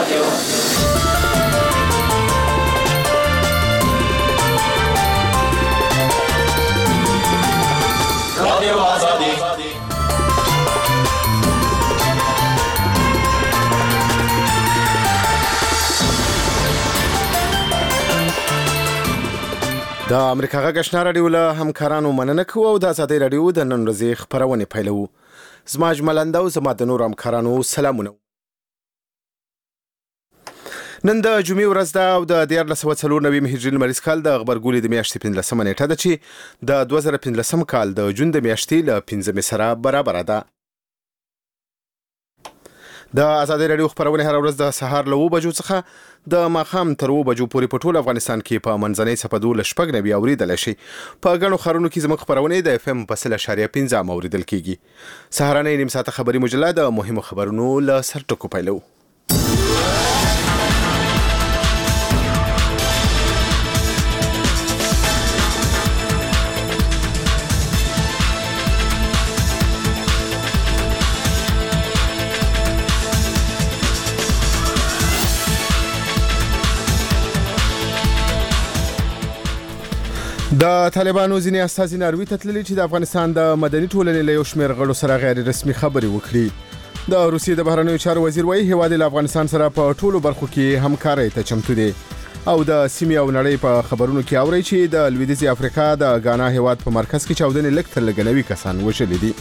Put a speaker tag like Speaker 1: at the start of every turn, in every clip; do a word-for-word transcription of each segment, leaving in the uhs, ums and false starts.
Speaker 1: رادیو آزادی. د امریکا غږ آشنا رادیو له همکارانو مننه کوو او د آزادۍ رادیو د نن ورځې خپرونې پیلوو. زما اجمل او زما د نورو همکارانو سلامونه. نن د جمعې ورځ ده او د دیارلس سوه څلور نوي هجري لمریز کال د غبرګولي د میاشتې پنځلسمه نیټه ده چې د دوه زره پنځلسم کال د جون د میاشتې له پنځمې سره برابره ده. د آزادۍ رادیو خپرونې هر ورځ د سهار له اوه بجو څخه د ماښام تر اوه بجو پورې په ټول افغانستان کې په منځنۍ څپه له شپږ نوي اورېدلی شي. په ګڼو ښارونو کې زموږ خپرونې د اف ام په سل اشاریه پنځه هم اورېدل کېږي. سهارنۍ نیم ساعته خبري مجله د مهمو خبرونو له سرټکو پیلوو. د طالبانو ځینې استازي ناروې ته تللي چې د افغانستان د مدني ټولنې له یو شمېر غړو سره غیر رسمي خبرې وکړي. د روسیې د بهرنیو چارو وزیر وایي هیواد له افغانستان سره په ټولو برخو کې همکارۍ ته چمتو دی. او د سیمې او نړۍ په خبرونو کې اوري چې د لویدیځې افریقا د غانا هیواد په مرکز کې چاودنې لږ تر لږه نوي کسان وژلي دي.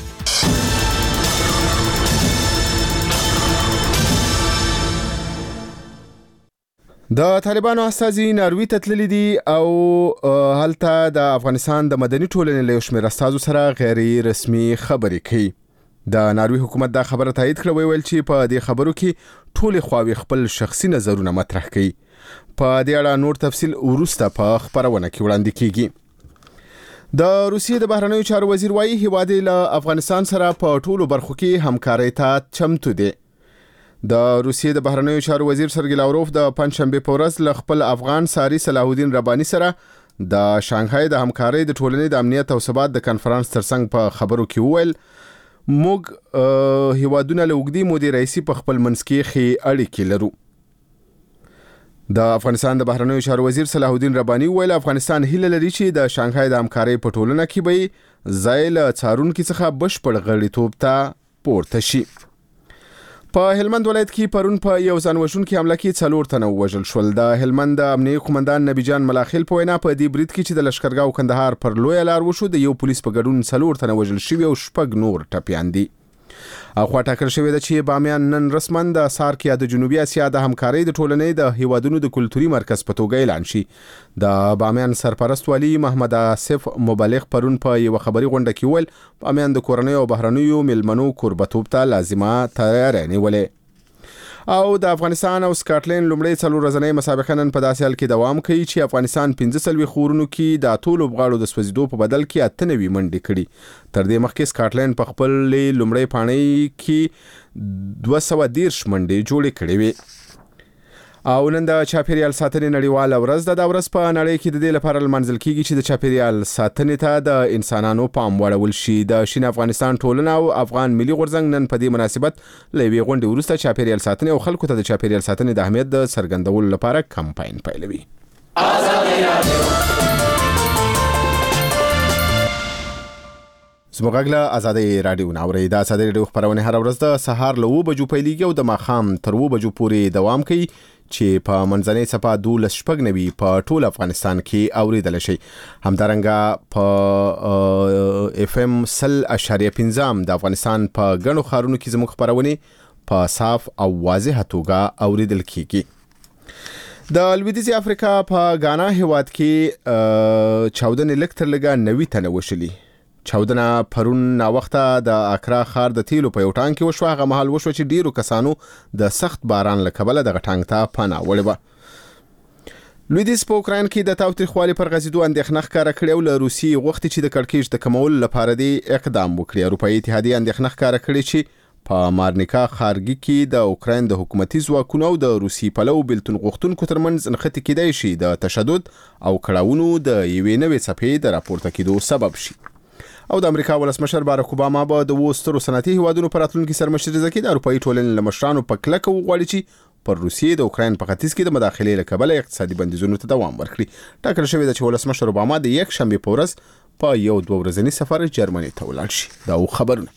Speaker 1: د طالبانو استازي ناروې ته تللي دي او هلته د افغانستان د مدني ټولنې له یو شمېر استازو سره غیر رسمي خبرې کوي. د ناروې حکومت دا خبره تایید کړه، ویل چې په دې خبرو کې ټولې خواوې خپل شخصي نظرونه مطرح کوي. په دې اړه نور تفصیل وروسته په خپرونه کې وړاندې کیږي. د روسیې د بهرنیو چارو وزیر وایي هیواد له افغانستان سره په ټولو برخو کې همکارۍ ته چمتو دی. د روسیې د بهرنیو چارو وزیر سرګی لاوروف د پنځشنبه په ورځ له خپل افغان ساري صلاح الدین رباني سره د شانګهای د همکارۍ د ټولنې د امنیت او ثبات د کنفرانس ترڅنګ په خبرو کې وویل موږ هیوادونه له اوږدې مودې راهیسې په خپل منځ کې ښې اړیکې لرو. د افغانستان د بهرنیو چارو وزیر صلاح الدین رباني ویل افغانستان هیله لري چې د شانګهای د همکارۍ په ټولنه کې به ځای له څارونکي څخه بشپړ غړیتوب ته پورته شي. په هلمند ولایت کې پرون په یو ځان وژونکي حمله کې څلور تنه ووژل شول. د هلمند د امنیتي قومندان نبی جان ملاخیل په وینا په دې برید کې چې د لشکرګاه کندهار پر لوی لار وشو د یو پولیس په ګډون څلور تنه وژل شوي او شپږ نور ټپیان دي. اخوا ټاکل شوې ده چې بامیان نن رسما د سارک یا د جنوبي اسیا د همکارۍ د ټولنې د هیوادونو د کلتوري مرکز په توګه اعلان شي. د بامیان سرپرست والی محمد آصف مبلغ پرون په یو خبري غونډه کې ویل بامیان د کورنۍ او بهرنیو ملمنو قربتوب ته لازمه تیاری نیولې. او د افغانستان او سکاټلند لومړی څلور ورځنۍ مسابقه نن په داسې حال کې دوام کوي چې افغانستان پنځه څلوېښت خورونو کې د اتو لوبغاړو د سوځېدو په بدل کې اته نوي منډې کړي. تر دې مخکې سکاټلند په خپل لومړۍ پاڼۍ کې دوه سوه دېرش منډې جوړې کړې وې. او نن د چاپیریال ساتنې نړیواله ورځ ده. دا ورځ په نړۍ کې د دې لپاره لمانځل کیږي چې د چاپیریال ساتنې ته د انسانانو پام واړول شي. د شین افغانستان ټولنه او افغان ملي غورځنګ نن په دې مناسبت له یوې غونډې وروسته چاپیریال ساتنې او خلکو ته د چاپیریال ساتنې د اهمیت د څرګندولو لپاره کمپاین پیلوي. زموږ غږ له آزادۍ رادیو نه اورئ. د آزادۍ رادیو خپرونې هر ورځ د سهار له اوه بجو پیلېږي او د ماښام تر اوه بجو پورې دوام کوي چې په منځنۍ څپه دولس شپږ نوي په ټول افغانستان کې اورېدلی شي. همدارنګه په اف ام سل اشاریه پنځه هم د افغانستان په ګڼو ښارونو کې زموږ خپرونې په صاف او واضحه توګه اورېدل کېږي. د لویدیځې افریقا په غانا هیواد کې چاودنې لږ تر لږه نوي تنه وشلي. چاودنه پرون ناوخته د اکرا ښار د تیلو په یو ټانک کې وشوه. هغه مهال وشوه چې ډیرو کسانو د سخت باران له کبله دغه ټانک ته پناه وړې وه. لویدیځ په اوکراین کې د تاوتریخوالي پر غځېدو اندېښنه ښکاره کړې او له روسیې غوښتي چې د کړکېچ د کمولو لپاره دې اقدام وکړي. اروپایي اتحادیې اندېښنه ښکاره کړې چې په مارنیکا ښارګي کې د اوکراین د حکومتي ځواکونو او د روسي پلو بیلتون غوښتونکو ترمنځ نښتې کېدای شي د تشدد او کړاوونو د یوې نوې څپې د راپورته کېدو سبب شي. او د امریکا ولسمشر باراک اوباما به د اوو سترو صنعتي هیوادونو په راتلونکي سرمشریزه کې د اروپایي ټولنې له مشرانو په کلکه وغواړي چې پر روسیې د اوکراین په ختیځ کې د مداخلې له کبله اقتصادي بندیزونو ته دوام ورکړي. ټاکل شوې ده چې ولسمشر اوباما د یک شنبې په ورځ په یو دوه ورځني سفر جرمني ته ولاړ شي. دا خبرونه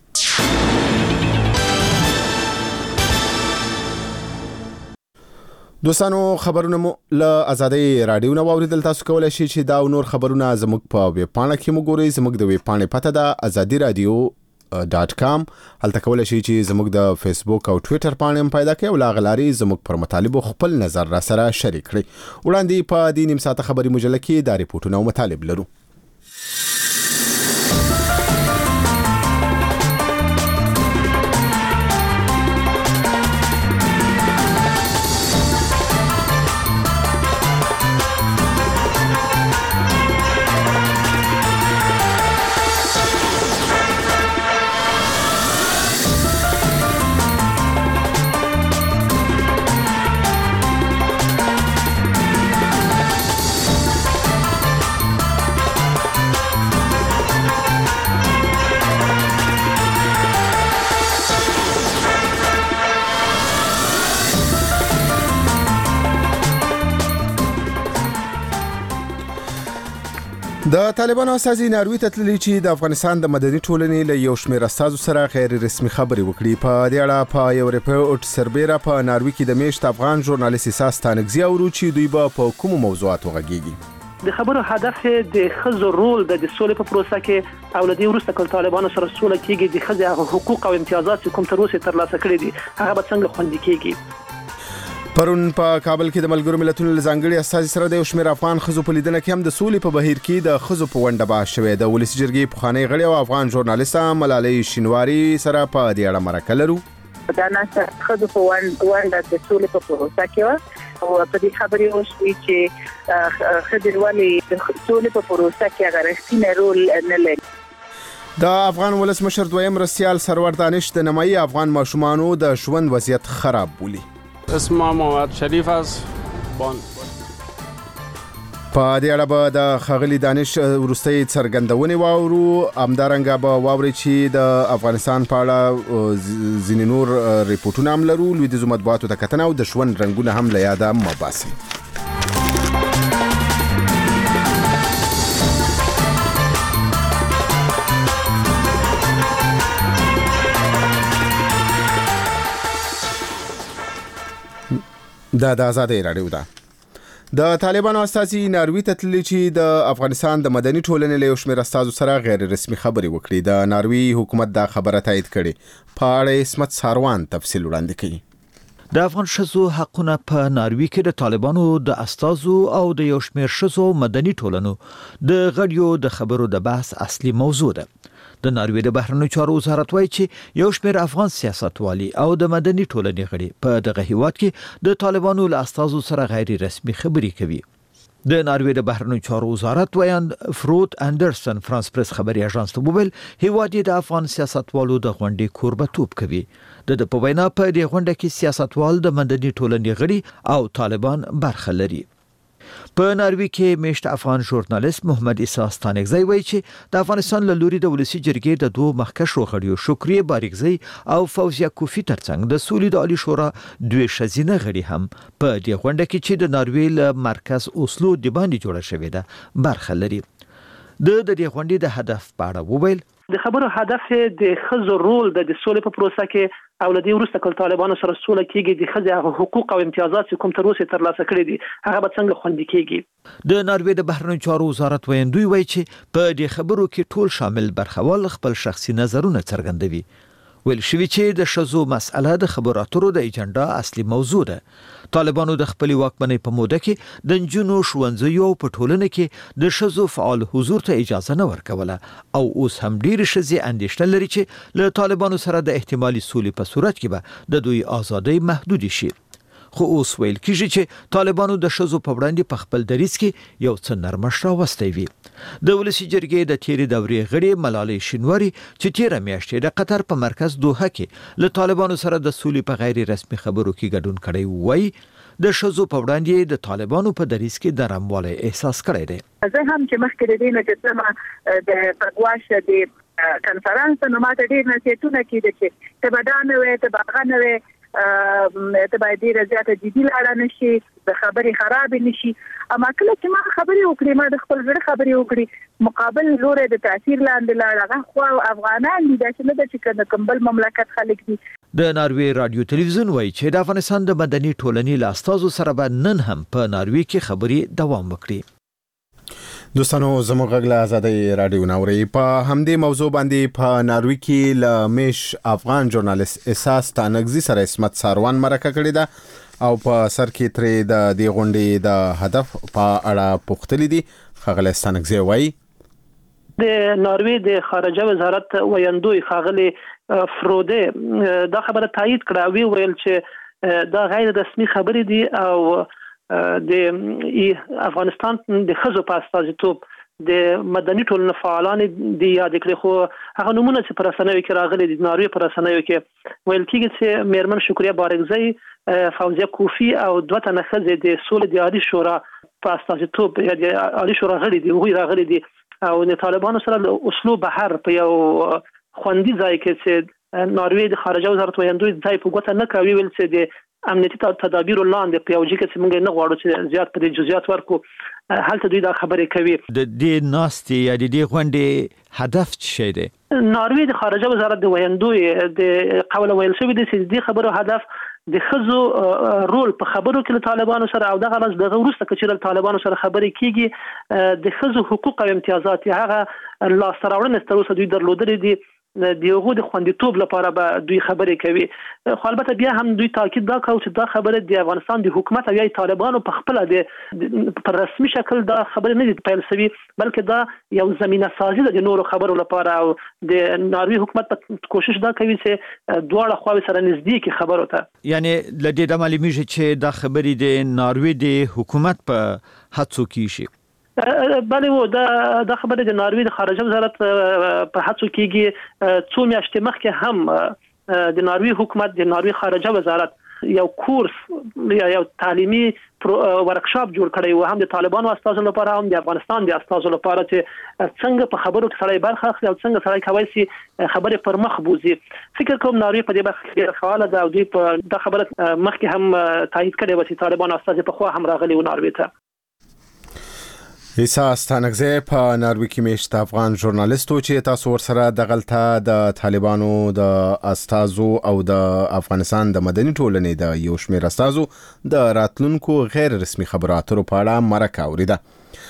Speaker 1: دوستانو خبرونه مو له آزادۍ رادیو نه واوریدل. تاسو کولای شئ چې دا او نور خبرونه زموږ په ویب پاڼه کې وګورئ. زموږ د ویب پاڼې پته ده ازادي رادیو ډاټ کام. هلته کولای شئ چې زموږ د فیسبوک او ټوئیټر پاڼې هم پیدا کړئ او لا غلاري زموږ پر مطالبو خپل نظر را سره شریک کړئ. وړاندې په دې نیم ساعته خبري مجله کې دا ریپورتونه او مطالب لرو. د طالبانو استازي ناروې ته تللي چې د افغانستان د مدني ټولنې له یو شمېر استازو سره غیر رسمي خبرې وکړي. په دې اړه په یو ریپورت سربېره په ناروې کې د میشت افغان ژورنالیست اساس تانګزي اورو چې دوی به په کومو موضوعاتو غږیږي.
Speaker 2: د خبرو هدف د ښځو رول د سولې په پروسه کې او له دې وروسته کله طالبانو سره سوله کېږي د ښځو حقوق او امتیازات کوم تر اوسه ترلاسه کړي دي هغه به څنګه خوندي کېږي.
Speaker 1: پرون په کابل کې د ملګرو ملتونو ځانګړي استازي سره د شمیر افغان خزو په لیدنه کې هم د سولې په بهیر کې د خزو په ونډه باندې شوې. د ولسی جرګې پخوانی غړي او افغان ژورنالیست ملالۍ شینواری سره په دې اړه مرکه لرو.
Speaker 3: دا نه خزو په ونډه د سولې په پروسه کې او په دې خبرې وشوي چې خزو ولې د سولې په پروسه کې غوښتنه رول نه لري.
Speaker 1: د افغان ولسمشر دویم رسیال سرور دانش د نمایي افغان ماشومانو د ژوند وضعیت خراب بولی.
Speaker 4: اسم محمد شریف است.
Speaker 1: په دې اړه به د خغلی دانش ورستۍ څرګندونې واورو. همدارنګه به واوري چې د افغانستان په اړه ځینې نور ریپورتونه هم لرو. لویدیځو مطبوعاتو ته کتنه او د ژوند رنګونه هم له یاده مباسي. دا د آزادۍ رادیو ده. د طالبانو استازي ناروې ته تللي چې د افغانستان د مدني ټولنې له یو شمېر استازو سره غیر رسمي خبرې وکړي. د ناروې حکومت دا خبره تایید کړې. په اړه اسمت ساروان تفصیل وړاندې کوي.
Speaker 5: د افغان شذو حقونه په ناروې کې د طالبانو د استازو او د یو شمېر شذو مدني ټولنو د غړیو د خبرو د بحث اصلي موضوع ده. د ناروې د بهرنیو چارو وزارت وایي چې یو شمېر افغان سیاستوالي او د مدني ټولنې غړي په دغه هیواد کې د طالبانو له استازو سره غیر رسمي خبرې کوي. د ناروې د بهرنیو چارو وزارت وایي فروت اندرسن فرانس پریس خبري اژانس ته وویل هیواد د افغان سیاستوالو د غونډې کوربتوب کوي. د په وینا په دې غونډه کې سیاستوال د مدني ټولنې غړي او طالبان برخه لري. په ناروې کې میشت افغان ژورنالیست محمد اساس تانګزي وایي چې د افغانستان له لوري د ولسی جرګې د دوه مخکښو غړیو شکریه باریکزي او فوزیه کوفی ترڅنګ د سولې د عالی شورا دوه شزینه غړي هم په دې غونډه کې چې د ناروې له مرکز اوسلو د باندې جوړه شوې ده برخه لري. د دې غونډې د هدف په اړه وویل
Speaker 2: د خبرو هدف د ښځو رول د سولې په پروسه کې او له دې وروسته کله طالبانو سره سوله کېږي د ښځو حقوق او امتیازات کوم تر اوسه ترلاسه کړي دي هغه به څنګه خوندي کېږي.
Speaker 5: د ناروې د بهرنیو چارو وزارت ویندوی وایي چې په دې خبرو کې ټول شامل برخوال خپل شخصي نظرونه څرګندوي. ویل شوی چې د شذو مسأله د خبرو اترو د ایجنډا اصلي موضوع ده. طالبانو د خپل واکمنۍ په موده کې د نجونو ښوونځیو په ټولنه کې د شذو فعال حضور ته اجازه نه ورکوله او اوس هم ډېر شذې اندېښنه لري چې له طالبانو سره د احتمالي سولې په صورت کې به د دوی ازادۍ محدود شي. خو اوس ویل کېږي چې طالبانو د شذو په وړاندې په خپل دریځ کې یو څه نرمښت راوستی وي. د ولسی جرګې د تیرې دورې غړي ملالۍ شینواری چې تیره میاشت د قطر په مرکز دوحه کې له طالبانو سره د سولې په غیر رسمي خبرو کې ګډون کړی وای د شذو په وړاندې د طالبانو په دریځ کې د نرموالی احساس کړی دی.
Speaker 3: زه هم چې مخکې د دې نه چې د پرواشه د کنفرانس نو ماته ډېر نصیحتونه کېدل چې ته به دا نه وې ته به هغه نه وې ته باید ډیره زیاته جدي لاړه نشي، د خبرې خراب نشي. اما کله چې ما خبرې وکړې، ما د خپل زړه خبرې وکړې، مقابل لوري د تاثیر لاندې لاړ، هغه خو افغانان دي، دا چې نه د چې کمبل مملکت خلک دي.
Speaker 5: د ناروی رادیو تلویزیون وایي چې د افغانستان د مدني ټولنې له استازو سره به نن هم په ناروی کې خبرې دوام وکړي.
Speaker 1: دوستانو زموږ غږ له آزادۍ رادیو ناوري په همدې موضوع باندې په ناروی کې له میش افغان ژورنالیست احساس تانګزي سره اسمت ساروان مرکه کړې ده او په سر کې ترې د دې غونډې د هدف په اړه پوښتلې دي. ښاغلی تانګزي وایي
Speaker 2: د ناروی د خارجه وزارت ویاندوی ښاغلی فروده دا خبره تایید کړه، وی ویل چې دا غیر رسمي خبرې دي او د افغانستان د خزو په استازیتوب د مدني ټولنې فعالان دي یاد کړي، خو هغه نمونه چې پر رسنیو کې راغلي دي ناروی پر رسنیو کې ویل کېږي چې میرمن شکریه بارګزی، فوزیه کوفی او دوه تنه ښځې د سولې د عالی شورا په استازیتوب یا د عالی شورا غړي دي، هغوی راغلي دي او د طالبانو سره د اسلو بهر په یو خوندي ځای کې چې ناروی د خارجه وزارت ویاندوی ځای په ګوته نه کوي، ویل چې د امنیتي تدابیر لاندې په یو ځای کې چې موږ نه غواړو چې زیات په جزئیات ورکو، هلته دوی دا خبرې کوي.
Speaker 5: د دې ناستې یا د دې غونډې هدف څه دی؟
Speaker 2: ناروی د خارجه وزارت د ویاندوی د قول ویل شوی دی چې د خبرو هدف د خزو رول په خبرو کې له طالبانو سره او دغه راز دغه وروسته چې له طالبانو سره خبرې کیږي د خزو حقوق او امتیازات هغه لاسته راوړنې تر اوسه دوی درلودلې دي، د یوغو د خوندیتوب لپاره به دوی خبرې کوي. خو البته بیا هم دوی تاکید دا کوي چې دا خبره د افغانستان د حکومت او یا طالبانو په خپل د پر رسمي شکل دا خبره نه دي پیل شوی، بلکې دا یو زمينه سازي د نورو خبرو لپاره او د ناروی حکومت په کوشش دا کوي چې دواړه خواوې سره نږدې کې خبرو ته، یعنی
Speaker 5: لدې د معلومیږي چې دا خبرې د ناروی د حکومت په هڅو کې شي.
Speaker 2: بله و دا دا خبره د ناروی د خارجه وزارت په هڅو کېږي. څو میاشتې مخکې هم د ناروی حکومت د ناروی خارجه وزارت یو کورس یا یو تعلیمي ورکشاپ جوړ کړی و، هم د طالبانو استازو لپاره هم د افغانستان د استازو لپاره چې څنګه په خبرو کې سړی برخه اخلي او څنګه سړی کولی شي خبرې پر مخ بوزي. فکر کوم ناروی په دې برخه کې فعاله ده او دوی په دا خبره مخکې هم تایید کړې و چې طالبانو استازي په خوا هم راغلي و ناروی ته.
Speaker 1: احساس تانګزي په ناروی کې میشت افغان ژورنالیستو چې تاسو ورسره د غلطه د طالبانو د استازو او د افغانستان د مدني ټولنې د یو شمېر استازو د راتلونکو غیر رسمي خبرو اترو په اړه مرکه اوریده.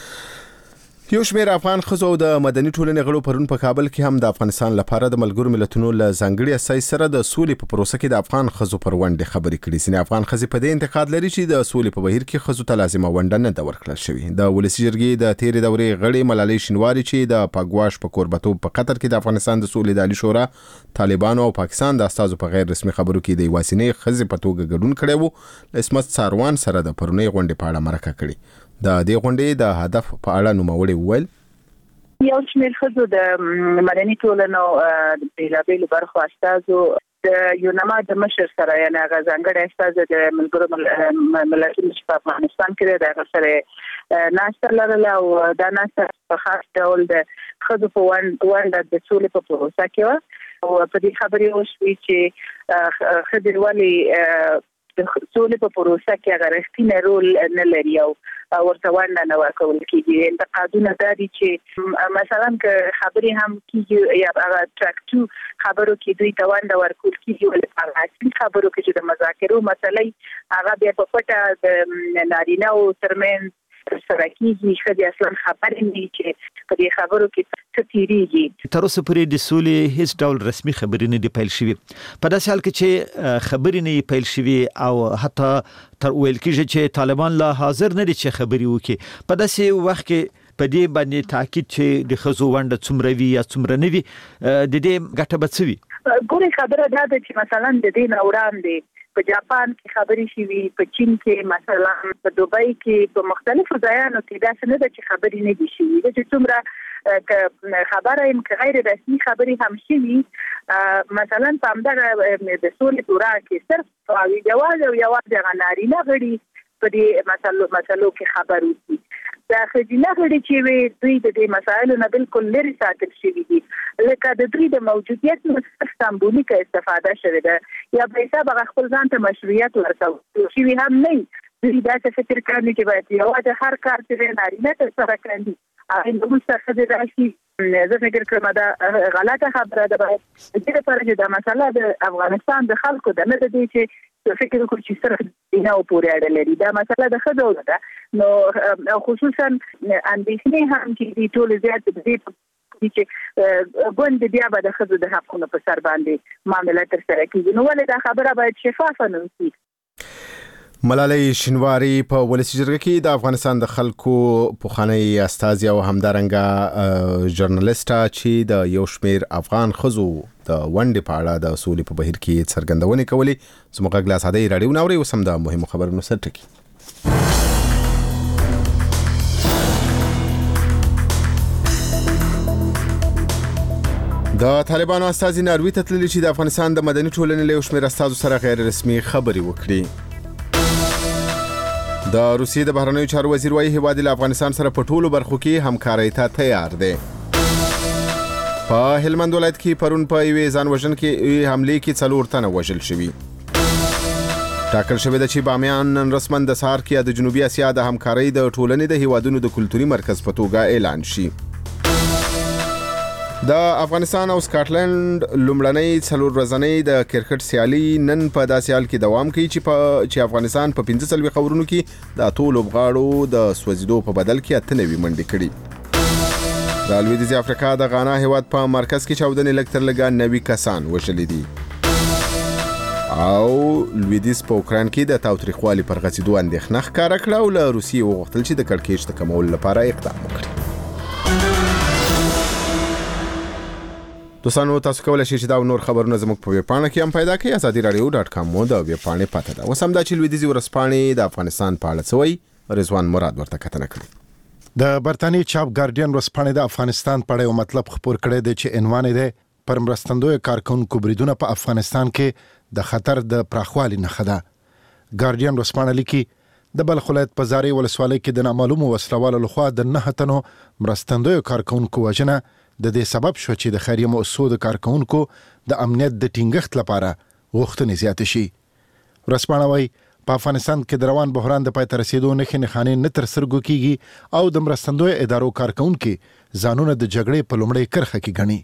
Speaker 1: یو شمېر افغان ښځو د مدني ټولنې غړو پرون په کابل کې هم د افغانستان لپاره د ملګرو ملتونو له ځانګړي اساس سره د سولې په پروسه کې د افغان ښځو پر ونډې خبرې کړې. ځینې افغان ښځې په دې انتقاد لري چې د سولې په بهیر کې ښځو ته لازمه ونډه نه ده ورکړل شوې. د ولسي جرګې د تېرې دورې غړې ملالۍ شینواري چې د پاګواش په کوربتوب په قطر کې د افغانستان د سولې د عالی شورا، طالبانو او پاکستان د استازو په غیر رسمي خبرو کې د یوازینۍ ښځې په توګه ګډون کړی و، اسمت ساروان سره د پرونۍ غونډې په اړه مرکه کړې. د دې غونډې د هدف په اړه نوموړی وویل
Speaker 3: یو شمېر ښځو د مدني ټولنو د بېلابېلو برخو استازو د یونما د مشر سره یعنې هغه ځانګړی استازی د ملګرو ملتونو چې په افغانستان کې دی د هغه سره ناسته لرله او دا ناسته په خاص ډول د ښځو په ونډه د سولې په پروسه کې وه او په دې خبرې وشوې چې ښځې ولې د سولې په پروسه کې هغه رښتینی رول نه لري او ورته ونډه نه ورکول کېږي. انتقادونه دا دي چې مثلا که خبرې هم کېږي یا هغه ټرک ټو خبرو کې دوی ته ونډه ورکول کېږي، ولې په اصلي خبرو کې چې د مذاکرو مسلې هغه بیا په پټه د نارینه‌و ترمنځ سره کېږي، ښځې اصلا خبرې نه وي چې په دې خبرو کې څه تېرېږي.
Speaker 5: تر اوسه پورې د سولې هیڅ ډول رسمي خبرې نه دي پیل شوي. په داسې حال کې چې خبرې نه یې پیل شوي او حتی تر ویل کېږي چې طالبان لا حاضر نه دي چې خبرې وکړي، په داسې وخت کې په دې باندې تاکید چې د ښځو ونډه څومره وي یا څومره نه وي، د دې ګټه به څه وي؟
Speaker 3: ګورې خبره دا ده چې مثلا د دې نه وړاندې په جاپان کې خبرې شوي، په چین کې مثلا په دوبۍ کې په مختلفو ځایانو کې داسې نه ده چې خبرې نه دي شوي. چې څومره خبره یم که غیر رسمي خبرې هم شوي، مثلا په همدغه د سولې شورا کې صرف یوازې او یوازې هغه نارینه غړي په دې مسلو مسلو کې خبر وکړي. دا خځینه غړي چې وي دوی د دې مسایلو نه بالکل لري ساتل شوي دي لکه د دوی د موجودیت نه سمبولیک استفاده شوې ده یا په حساب خپل ځان ته مشروعیت ورکول شوي هم نه دوی دا څه فکر کوي چې باید یو د هر کار چې نارینه تر سره کوي هغه د مستقبل راشي زه فکر کوم دا غلطه خبره ده باید د دې لپاره چې دا مسله د افغانستان د خلکو د نه دي چې فکر وکړي چې سره دینه او پورې اړه لري دا مسله د خدای ده نو خصوصا اندېښنې هم چې د ټول زیات دي چې ګوند بیا به د خدای د حقونو په سر باندې معاملات تر سره کیږي نو ولې دا خبره باید شفافه نه وي.
Speaker 1: ملالۍ شینواری په ولسی جرګه کې د افغانستان د خلکو پوخانی استازي او همدارنګه ژورنالیسټه چې د یو شمیر افغان خزو د ونډې په اړه د سولې په بهیر کې څرګندونې کولې زموږ غلا ساده رادیو ناوړي وسم د مهمو خبرونو سره ټکی. د طالبانو استازي ناروی ته تللي چې د افغانستان د مدني ټولنې له یو شمیر استازو سره غیر رسمي خبرې وکړي. د روسیې د بهرنیو چارو وزیر وايي هیواد له افغانستان سره په ټولو برخو کې همکارۍ ته تیار دی. په هلمند ولایت کې پرون په یوې ځانوژن کې حملې کې څلور تنه وژل شوي. ټاکل شوې ده چې بامیان نن رسما د سهار کې د جنوبي اسیا د همکارۍ د ټولنې د هیوادونو د کلتوري مرکز په توګه اعلان شي. د افغانستان او سکاټلند لومړنۍ څلور ورځنۍ د کرکټ سیالي نن په داسې حال کې دوام کوي چې په چې افغانستان په پنځه څلوېښت خبرونو کې د اتو لوبغاړو د سوځېدو په بدل کې اته نوي منډې کړي. د لویدیځې افریقا د غانا هیواد په مرکز کې چاودنې لږ تر لږه نوي کسان وژلي دي او لویدیځ په اوکراین کې د تاوتریخوالي پر غځېدو اندېښنه ښکاره کړه او له روسیې وغوښتل چې د کړکېچ د کمولو لپاره اقدام وکړي. دوستانو تاسو کولای شئ چې دا نور خبرونه زموږ په ویب پاڼه کې هم پیدا کړئ ازادي رادیو ډاټ کام مو د ویب پاڼې پته ده. اوس هم دا چې لویدیځي ورځپاڼې د افغانستان په اړه څه وایي رضوان مراد ورته کتنه کړې.
Speaker 6: د برتانیې چاپ ګارډین ورځپاڼې د افغانستان په اړه یو مطلب خپور کړی دی چې عنوان یې پر مرستندوی کارکونکو بریدونه په افغانستان کې د خطر د پراخوالي نښه ده. ګارډین ورځپاڼه لیکي د بلخ ولایت په زاري ولسوالۍ کې د نامعلومو وسلوالو لخوا د نه تنو مرستندوی کارکونکو وژنه د دې سبب شو چې د خیریه مؤسسو د کارکونکو د امنیت د ټینګښت لپاره غوښتنې زیاتې شي. ورځپاڼه وايي په افغانستان کې د روان بحران د پای ته رسیدو نښې نښانې نه تر سترګو کیږي او د مرستندوی ادارو کارکونکو ځانونه د جګړې په لومړۍ کرښه کې ګڼي.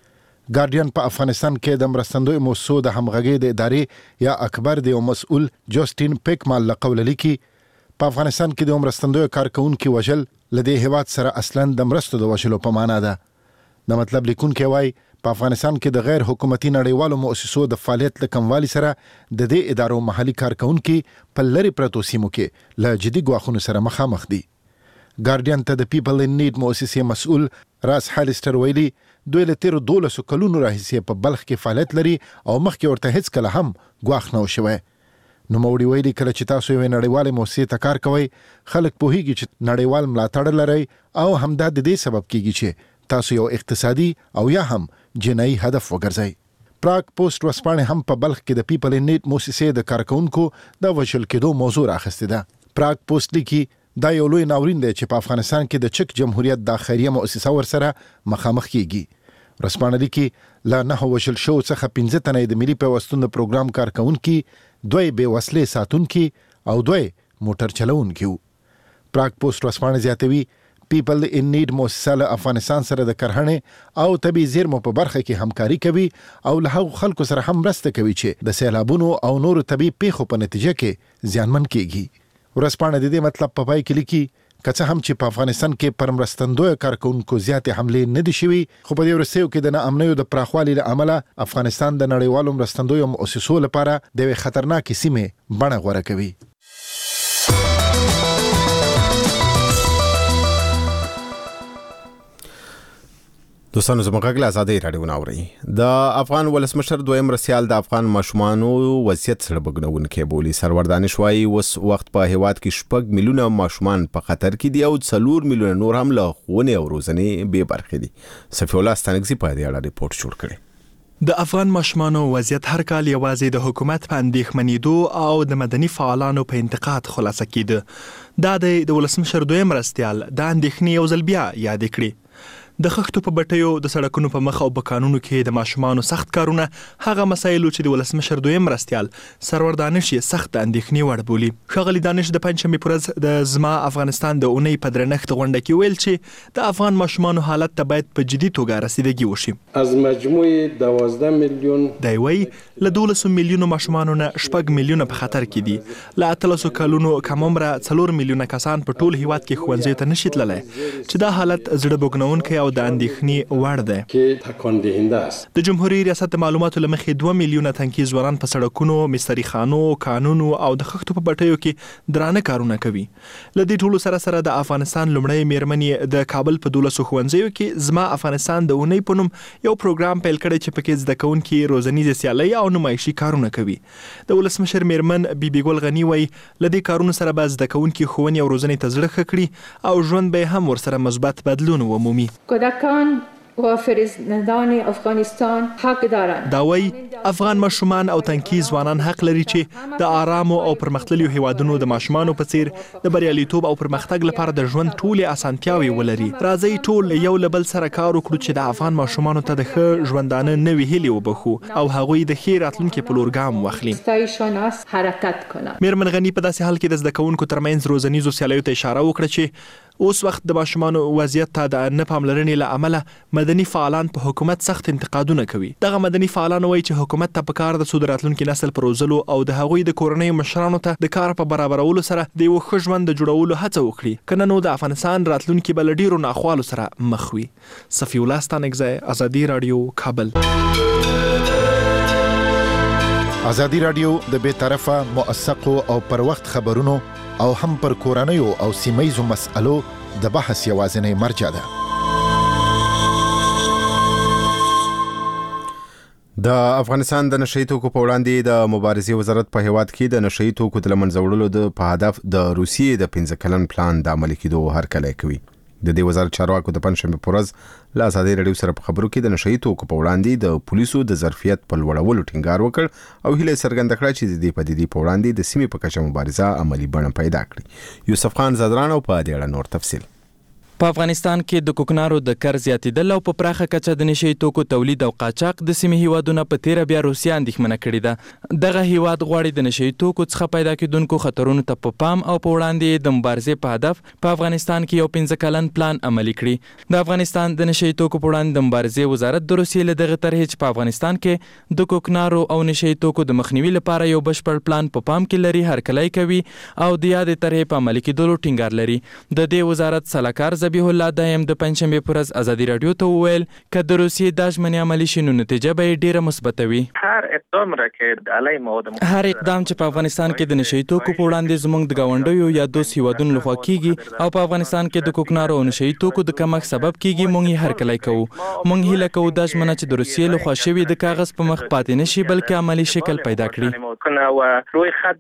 Speaker 6: ګارډین په افغانستان کې د مرستندوی مؤسسو د همغږۍ د ادارې یا اکبر د یو مسؤل جوستین پیکمال له قوله لیکي په افغانستان کې د مرستندوی کارکونکو وژل لدې هیواد سره اصلا د مرستو د وژلو په معنا ده. د مطلب لیکونکي وايي په افغانستان کې د غیر حکومتي نړیوالو مؤسسو د فعالیت له کموالي سره د دې ادارو محلي کارکونکو په لری پرتو سیمو کې له جدي ګواښونو سره مخامخ دي. ګارډین ته د پیپل ان نیډ مؤسسې مسؤل راس هالیسټر ویلي دوی له تیر دولسو کلونو راهیسې په بلخ کې فعالیت لري او مخکې ورته هیڅ کله هم ګواښ نه وشوی. نو موړي ویلي کله چې تاسو یو نړیوال مؤسسې ته کار کوئ خلک پوهیږي چې نړیوال ملاتړ لري او همدا د دې سبب کیږي چې تاسو یو اقتصادي او یا هم جنایي هدف وګرځئ. پراګ پوسټ ورځپاڼه هم په بلخ کې د پیپل ان نیډ مؤسسې د کارکونکو د وژل کېدو موضوع راخسته ده. پراګ پوسټ لیکي دا یو لوی ناورین دی چې په افغانستان کې د چک جمهوریت د خیریه مؤسسه ورسره مخامخ کیږي. ورځپاڼه لیکي لا نه وژل شو څخه پنځه تنه د ملي پیوستون د پروګرام کارکونکو دوی به وسلې ساتونکو او دوی موټر چلوونکو. پراګ پوسټ ورځپاڼه زیاتوي پیپل ان نیډ مؤسسه له افغانستان سره د کرهڼې او طبي زیرمو په برخه کې همکاري کوي او له هغو خلکو سره هم مرسته کوي چې د سیلابونو او نورو طبي پیښو په نتیجه کې زیانمن کیږي. ورځپاڼه د دې مطلب په پای کې لیکي که څه هم چې په افغانستان کې پر مرستندوی کارکونکو زیاتې حملې نه دي شوي خو په دې وروستیو کې د ناامنیو د پراخوالي له امله افغانستان د نړیوالو مرستندوی مؤسسو لپاره د یوې خطرناکې سیمې بڼه غوره کوي.
Speaker 1: دوستانو زموږ غږ له ازادۍ راډیو ناوري. د افغان ولسمشر دویم رسیال د افغان ماشومانو وضعیت سره بګنونکي بولی. سرور دانش وايي اوس وخت په هیواد کې شپږ میلیونه ماشومان په خطر کې دي او څلور میلیونه نور هم له ښوونې او روزنې بې برخې دي. صفي الله ستانکزي په دې اړه ریپورت جوړ کړی.
Speaker 7: د افغان ماشومانو وضعیت هر کال یوازې د حکومت په اندېښمنېدو او د مدني فعالانو په انتقاد خلاصه کېده. دا د ولسمشر دویم مرستیال د اندېښنې یو ځل بیا یادې کړې. د خښتو په بټیو د سړکونو په مخ او په قانونو کې د ماشومانو سخت کارونه هغه مسایلو چې د ولسمشر دویم مرستیال سرور دانش یې سخت اندېښنې وړ بولي. ښاغلي دانش د پنجشنبې په ورځ د زما افغانستان د اونۍ په درنښت غونډه کې ویل چې د افغان ماشومانو حالت ته باید په جدي توګه رسیدګي وشي.
Speaker 4: از مجموع دوازده میلیون
Speaker 7: دی وایي له دولسو میلیونو ماشومانو نه شپږ میلیونه په خطر کې دي. له اتلسو کلونو کم عمره څلور میلیونه کسان په ټول هیواد کې ښوونځیو ته نشي تللی چې دا حالت زړه بوږنونکی او د اندېښنې وړ دی.
Speaker 4: که تکان دهنده است.
Speaker 7: د جمهوریت ریاست د معلوماتو له مخې دوه میلیونه تنکي ځوانان په سړکونو، مستري خانو، کانونو او د خښتو په بټیو کې درانه کارونه کوي. له دې ټولو سره سره د افغانستان لومړۍ میرمنې د کابل په دولسو ښوونځیو کې زما افغانستان د اونۍ په نوم یو پروګرام پیل کړی چې پکې زده کوونکي روزنیزې سیالۍ او نمایشي کارونه کوي. د ولسمشر میرمن بیبي ګل غني وایي له دې کارونو سره به زده کوونکي ښوونې او روزنې ته زړه ښه کړي او ژوند به هم ورسره مثبت بدلون ومومي.
Speaker 8: کودکان و فرزندان افغانستان حق دارند.
Speaker 7: دا وایي افغان ماشومان او تنکي ځوانان حق لري چې د آرامو او پرمختلليو هیوادونو د ماشومانو په څیر د بریالیتوب او پرمختګ لپاره د ژوند ټولې اسانتیاوې ولري. راځئ ټول یو له بل سره کار وکړو چې د افغان ماشومانو ته د ښه ژوندانه نوې هیلې وبخو او هغوی د ښې راتلونکي په لور ګام واخلي.
Speaker 8: ستایشان است حرکت کنند.
Speaker 7: میرمن غني په داسې حال کې د زده کوونکو ترمنځ روزنیزو سیالیو ته اشاره وکړه چې اوس وخت د ماشومانو وضعیت ته د نه پاملرنې له امله مدني فعالان په حکومت سخت انتقادونه کوي. دغه مدني فعالان وایي چې حکومت ته پکار د څو د راتلونکي نسل په روزلو او د هغوی د کورنیو مشرانو ته د کار په برابرولو سره د یو ښه ژوند د جوړولو هڅه وکړي. که نه نو د افغانستان راتلونکي به له ډیرو ناخوالو سره مخ وي. صفي الله ستانکزی، ازادي راډیو، کابل.
Speaker 6: ازادي راډیو د بې طرفه، موثقو او پر وخت خبرونو او هم پر کورنیو او سیمه‌یزو مسألو د بحث یوازینی مرجع ده.
Speaker 1: د افغانستان د نشئی توکو په وړاندې د مبارزې وزارت په هیواد کې د نشئی توکو د لمنځه وړلو د په هدف د روسیې د پنځه کلن پلان د عملي کېدو هرکلی کوي. د دې وزارت چارواکو د پنځشنبې په ورځ له ازادي راډیو سره په خبرو کې د نشئی توکو په وړاندې د پولیسو د ظرفیت په لوړولو ټینګار وکړ او هیله څرګنده کړه چې د دې پدیدې په وړاندې د سیمې په کچه مبارزه عملی بڼه پیدا کړي. یوسف خان زادران او په دې اړه نور تفصیل.
Speaker 9: په افغانستان کې د کوکنارو د کر زیاتېدل او په پراخه کچه د نشئی توکو تولید او قاچاق د سیمې هیوادونو په تیره بیا روسیه اندېښمنه کړې ده. دغه هیواد غواړي د نشئی توکو څخه پیدا کېدونکو خطرونو ته په پام او په وړاندې د مبارزې په هدف په افغانستان کې یو پنځه کلن پلان عملي کړي. د افغانستان د نشئی توکو په وړاندې د مبارزې وزارت د روسیې له دغه طرحې چې په افغانستان کې د کوکنارو او نشئی توکو د مخنیوي لپاره یو بشپړ پلان په پام کې لري هرکلی کوي او د یادې طرحې په عملي کېدلو ټینګار لري. د دې وزارت سلاکار ذبیح الله دایم د پنځشنبې په ورځ ازادي راډیو ته وویل که د روسیې دا ژمنې عملي شي نو نتیجه به یې ډیره مثبته وي.
Speaker 10: هر اقدام را که علیه مواد
Speaker 9: هر اقدام چې په افغانستان کې د نشئی توکو په وړاندې زموږ د ګاونډیو یا دوست هیوادونو لخوا کیږي او په افغانستان کې د کوکنارو او نشئی توکو د کمښت سبب کیږي موږ یې هرکلی کوو. موږ هیله کوو دا ژمنه چې د روسیې لخوا شوې د کاغذ په مخ پاتې نشي بلکې عملی شکل پیدا کړي.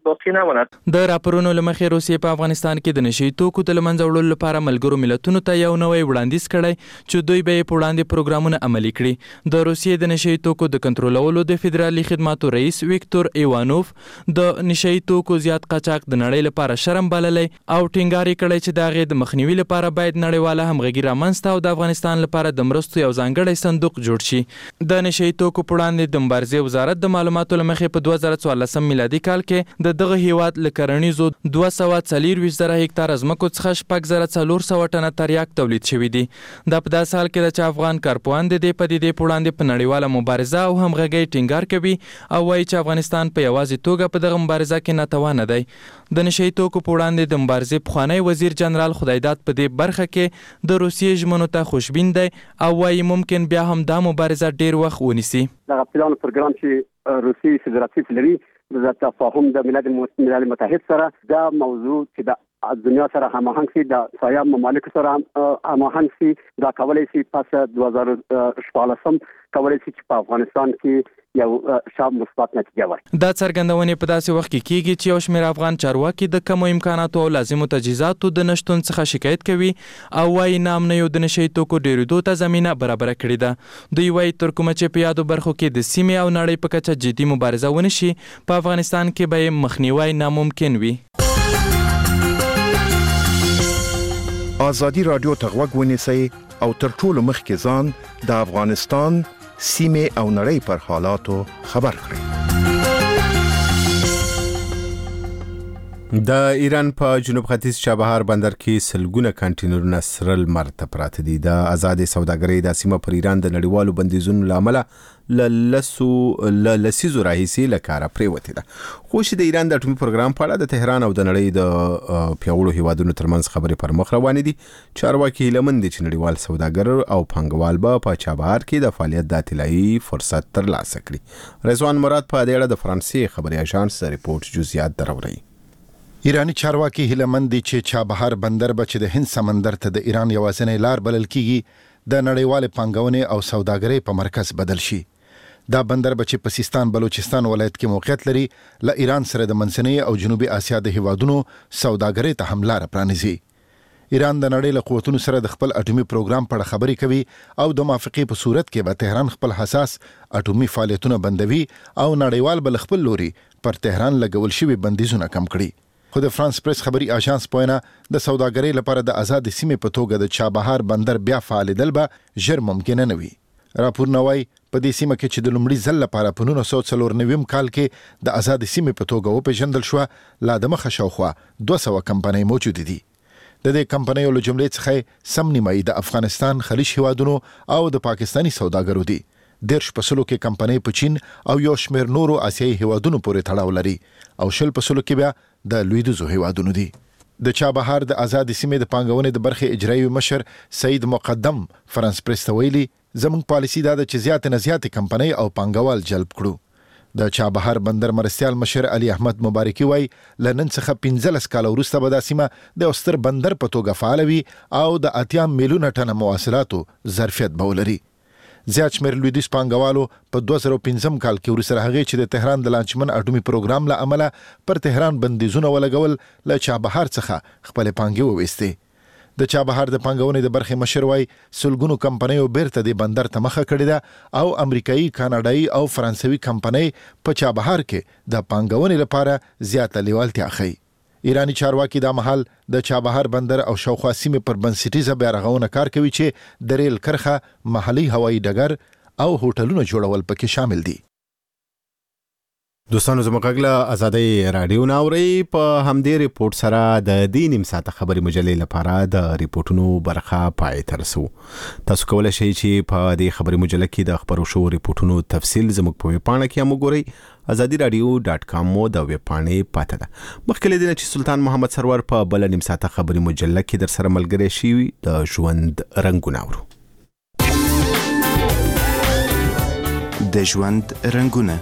Speaker 9: د راپورونو له مخې روسیې په افغانستان کې د نشئی توکو د لمنځه وړلو لپاره ملګرو ملتونو ته یو نوی وړاندیز کړی چې دوی به په وړاندې پروګرامونه عملي کړي. د روسیې د نشئی توکو د کنټرولولو د فدرالي خدماتو رئیس ویکتور ایوانوف د نشئی توکو زیات قاچاق د نړۍ لپاره شرم بللی او ټینګار یې کړی چې د هغې د مخنیوي لپاره باید نړیواله همغږي رامنځته او د افغانستان لپاره د مرستو یو ځانګړی صندوق جوړ شي. د نشئی توکو په وړاندې د مبارزې وزارت د معلوماتو له مخې په دوه زره څوارلسم میلادي کال کې د دغه هیواد له کرنیزو دوه سوه څلېرویشت زره هکتاره ځمکو څخه شپږ زره څلور سوه ټنه تریاک تولید شوي دي. دا په داسې حال کې ده چې افغان کارپوهان د دې پدیدې په وړاندې په نړیواله مبارزه او همغږۍ ټینګار کوي او وایي چې افغانستان په یوازې توګه په دغه مبارزه کې ناتوانه دی. د نشئی توکو په وړاندې د مبارزې پخوانی وزیر جنرال خدایداد په دې برخه کې د روسیې ژمنو ته خوشبین دی او وایي ممکن بیا هم دا مبارزه ډیر وخت ونیسي.
Speaker 11: دغه پلان پروګرام چې روسیې فدراتیف لري د تفاهم د ملل متحد سره دا موضوع چې د دنیا سره هماهنګ شي د سایا ممالک سره هماهنګ شي دا کولای شي پس دوه زره شپږ کولای شي چې په افغانستان کې یو شاب مثبت نتیجه ورکړي.
Speaker 9: دا څرګندونې په داسې وخت کې کیږي چې یو شمېر افغان چارواکي د کمو امکاناتو او لازمو تجهیزاتو د نشټون څخه شکایت کوي او وايي ناامنیو د نشهیي توکو ډېرېدو ته زمینه برابره کړې ده. دوی وايي تر کومه چې په یادو برخو کې د سیمې او نړۍ په کچه جدي مبارزه ونه شي په افغانستان کې به مخنیوی ناممکن وي.
Speaker 12: آزادی رادیو ته غوږ ونیسئ او تر ټولو مخکې ځان د افغانستان سیمې او نړۍ پر حالاتو خبر کړئ.
Speaker 1: د ایران په جنوب ختیځ چابهار بندر کې سلګونه کانټینرونه سره لمر ته پراته دي. د آزاد سوداګرۍ د سیمه پر ایران د نړیوالو بندیزونو لامل لسو لسیزو راهیسې لکاره پریوتې ده. خو چې د ایران د اټومي پروګرام په اړه د تهران او د نړۍ د پیاوړو هیوادونو ترمنځ خبرې پر مخ روانې دي. چارواکي هیلهمند دي چې نړیوال سوداګر او پانګوال به په چابهار کې د فعالیت د طلایي فرصت ترلاسه کړي. رضوان مراد په دې اړه د فرانسې خبري اژانس ریپورت جزئیات دروړي.
Speaker 6: ایرانی چارواکي هیلهمند دي چې چابهار بندر به چې د هند سمندر ته د ایران یوازینی لار بلل کیږي د نړیوال پانګونې او سوداګرۍ په مرکز بدل شي. دا بندر به چې په سیستان بلوچستان ولایت کې موقعیت لري له ایران سره د منځنۍ او جنوبي اسیا د هیوادونو سوداګرۍ ته هم لار پرانیزي. ایران د نړۍ له قوتونو سره د خپل اټومي پروګرام په اړه خبرې کوي او د موافقې په صورت کې به تهران خپل حساس اټومي فعالیتونه بندوي او نړیوال بل خپل لوري پر تهران لګول شوی بندیزونه کم کړي. خو د فرانس پریس خبري اژانس پوینه د سوداګرۍ لپاره د آزاد سیمې په توګه د چابهار بندر بیا فعالیدل به ژر ممکن نه وي. راپور نوای په دې سیمه کې چې د لومړي ځل لپاره په نولس سوه څلور نوي کال کې د آزاد سیمې په توګه وپېژندل شو لا د مخه شاوخوا دوه سوه کمپنۍ موجود دي. د دې کمپنیو له جملې څخه سم نیمایي د افغانستان خلیج هیوادونو او د پاکستاني سوداګرو دي. دیرش په سلو کې کمپنۍ په چین او یو شمېر نورو آسیایي هیوادونو پورې تړاو لري او شل په سلو کې بیا د لویدیځو هیوادونو دي. د چابهار د آزاد سیمې د پانګونې د برخې اجرایي مشر سید مقدم فرانس پریس ته ویلي زموږ پالیسي دا ده چې زیات نه زیات کمپنۍ او پانګوال جلب کړو. د چابهار بندر مرستیال مشر علي احمد مبارکي وای لنن څخه پنځلس کال وروسته به دا سیمه د استر بندر په توګه فعال وي او د اتیا میلیونه ټنه مواصلاتو ظرفیت به ولري. زیات شمېر لویدیځ پانګوالو په دوه زره پنځم کال کې وروسته هغې چې د تهران د لانجمن اټومي پروګرام له امله پر تهران بندیزونه ولګول له چابهار څخه خپلې پانګې وویستې. د چابهار د پانګونې د برخې مشر وای سلګونو کمپنیو بیرته د بندر ته مخه کړې ده او امریکایي، کاناډایي او فرانسوي کمپنۍ په چابهار کې د پانګونې لپاره زیاته لیوالتیا ښیي. ایرانی چارواکي دا مهال د چابهار بندر او شاوخوا سیمې پر بنسټیزه بیا رغونه کار کوي چې د ریل کرخه، محلي هوایي ډګر او هوټلونو جوړول پکې شامل دي.
Speaker 1: دوستانو زموږ غږ آزادۍ رادیو ناوري په همدې ریپورت سره د دې نیم ساعته خبري مجلې لپاره د ریپورتونو برخه پای ته رسو. تاسو کولای شئ چې په دې خبري مجلې کې د خبرو شو ریپورتونو تفصیل زموږ په ویب پاڼه کې هم وګورئ. آزادی رادیو ډاٹ کام مو د ویب پاڼې پاته ده. مخکې له دې چې سلطان محمد سرور په بل نیم ساعته خبري مجلې کې در سره ملګری شي د ژوند رنگونه اورو.
Speaker 13: د ژوند رنگونه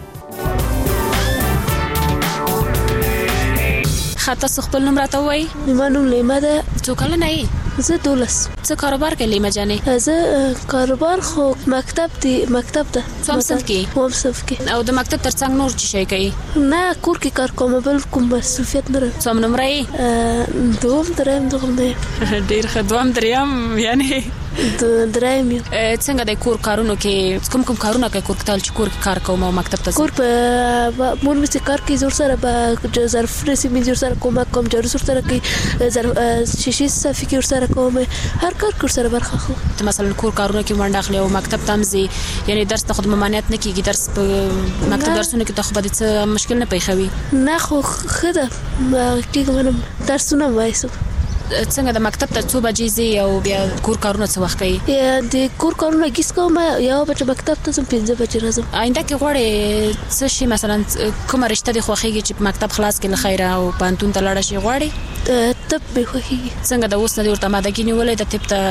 Speaker 14: خاطر خپل نوم راته وای.
Speaker 15: ما نوم لیما ده.
Speaker 14: څو کلنه یې؟
Speaker 15: زه دولس.
Speaker 14: څه کاروبار کوي لیما جانې؟
Speaker 15: زه کاروبار خو مکتب دی مکتب ده.
Speaker 14: څوم صف کې؟
Speaker 15: وم صف کې.
Speaker 14: او د مکتب ترڅنګ نور څه شي کوي؟
Speaker 15: نه کور کې کار کوم بل کوم مصروفیت نه لرم.
Speaker 14: څوم نمبر
Speaker 15: یې؟ دوم دریم دوم نه.
Speaker 14: ډیر ښه دوم دریم یعنی
Speaker 15: دریم یو.
Speaker 14: څنګه د کور کارونو کې کوم کوم کارونه کوي کور کتل چې کور کې کار کوم او مکتب ته؟
Speaker 15: کور په مور مې کار کوي زور سره به ظرف رسې مې زور سره کوم کوم جارو سره کوي ظرف شیشې صفي کې سره کوم هر کار کور سره برخه خو.
Speaker 14: ته مثلا کور کارونه کې منډه اخلي او مکتب ته مزي یعنی درس ته خود ممانعت نه کیږي درس په مکتب درسونه کې ته خو به څه مشکل نه پیښوي؟
Speaker 15: نه خو خده کېږي منم درسونه وایسو.
Speaker 14: څنګه د مکتب ته څو بجې ځي او بیا کور کارونه څه وخت کوي؟
Speaker 15: یا د کور کارونه کیس کوم یا به مکتب ته زم پنځه بجې راځم.
Speaker 14: آینده کې غواړي څه شي مثلا کومه رشته د خوښیږي چې مکتب خلاص کړي خیره او پانتون ته لاړ شي غواړي؟
Speaker 15: طب به خوښیږي.
Speaker 14: څنګه د اوس نه ورته ماده کې نیولې د طب ته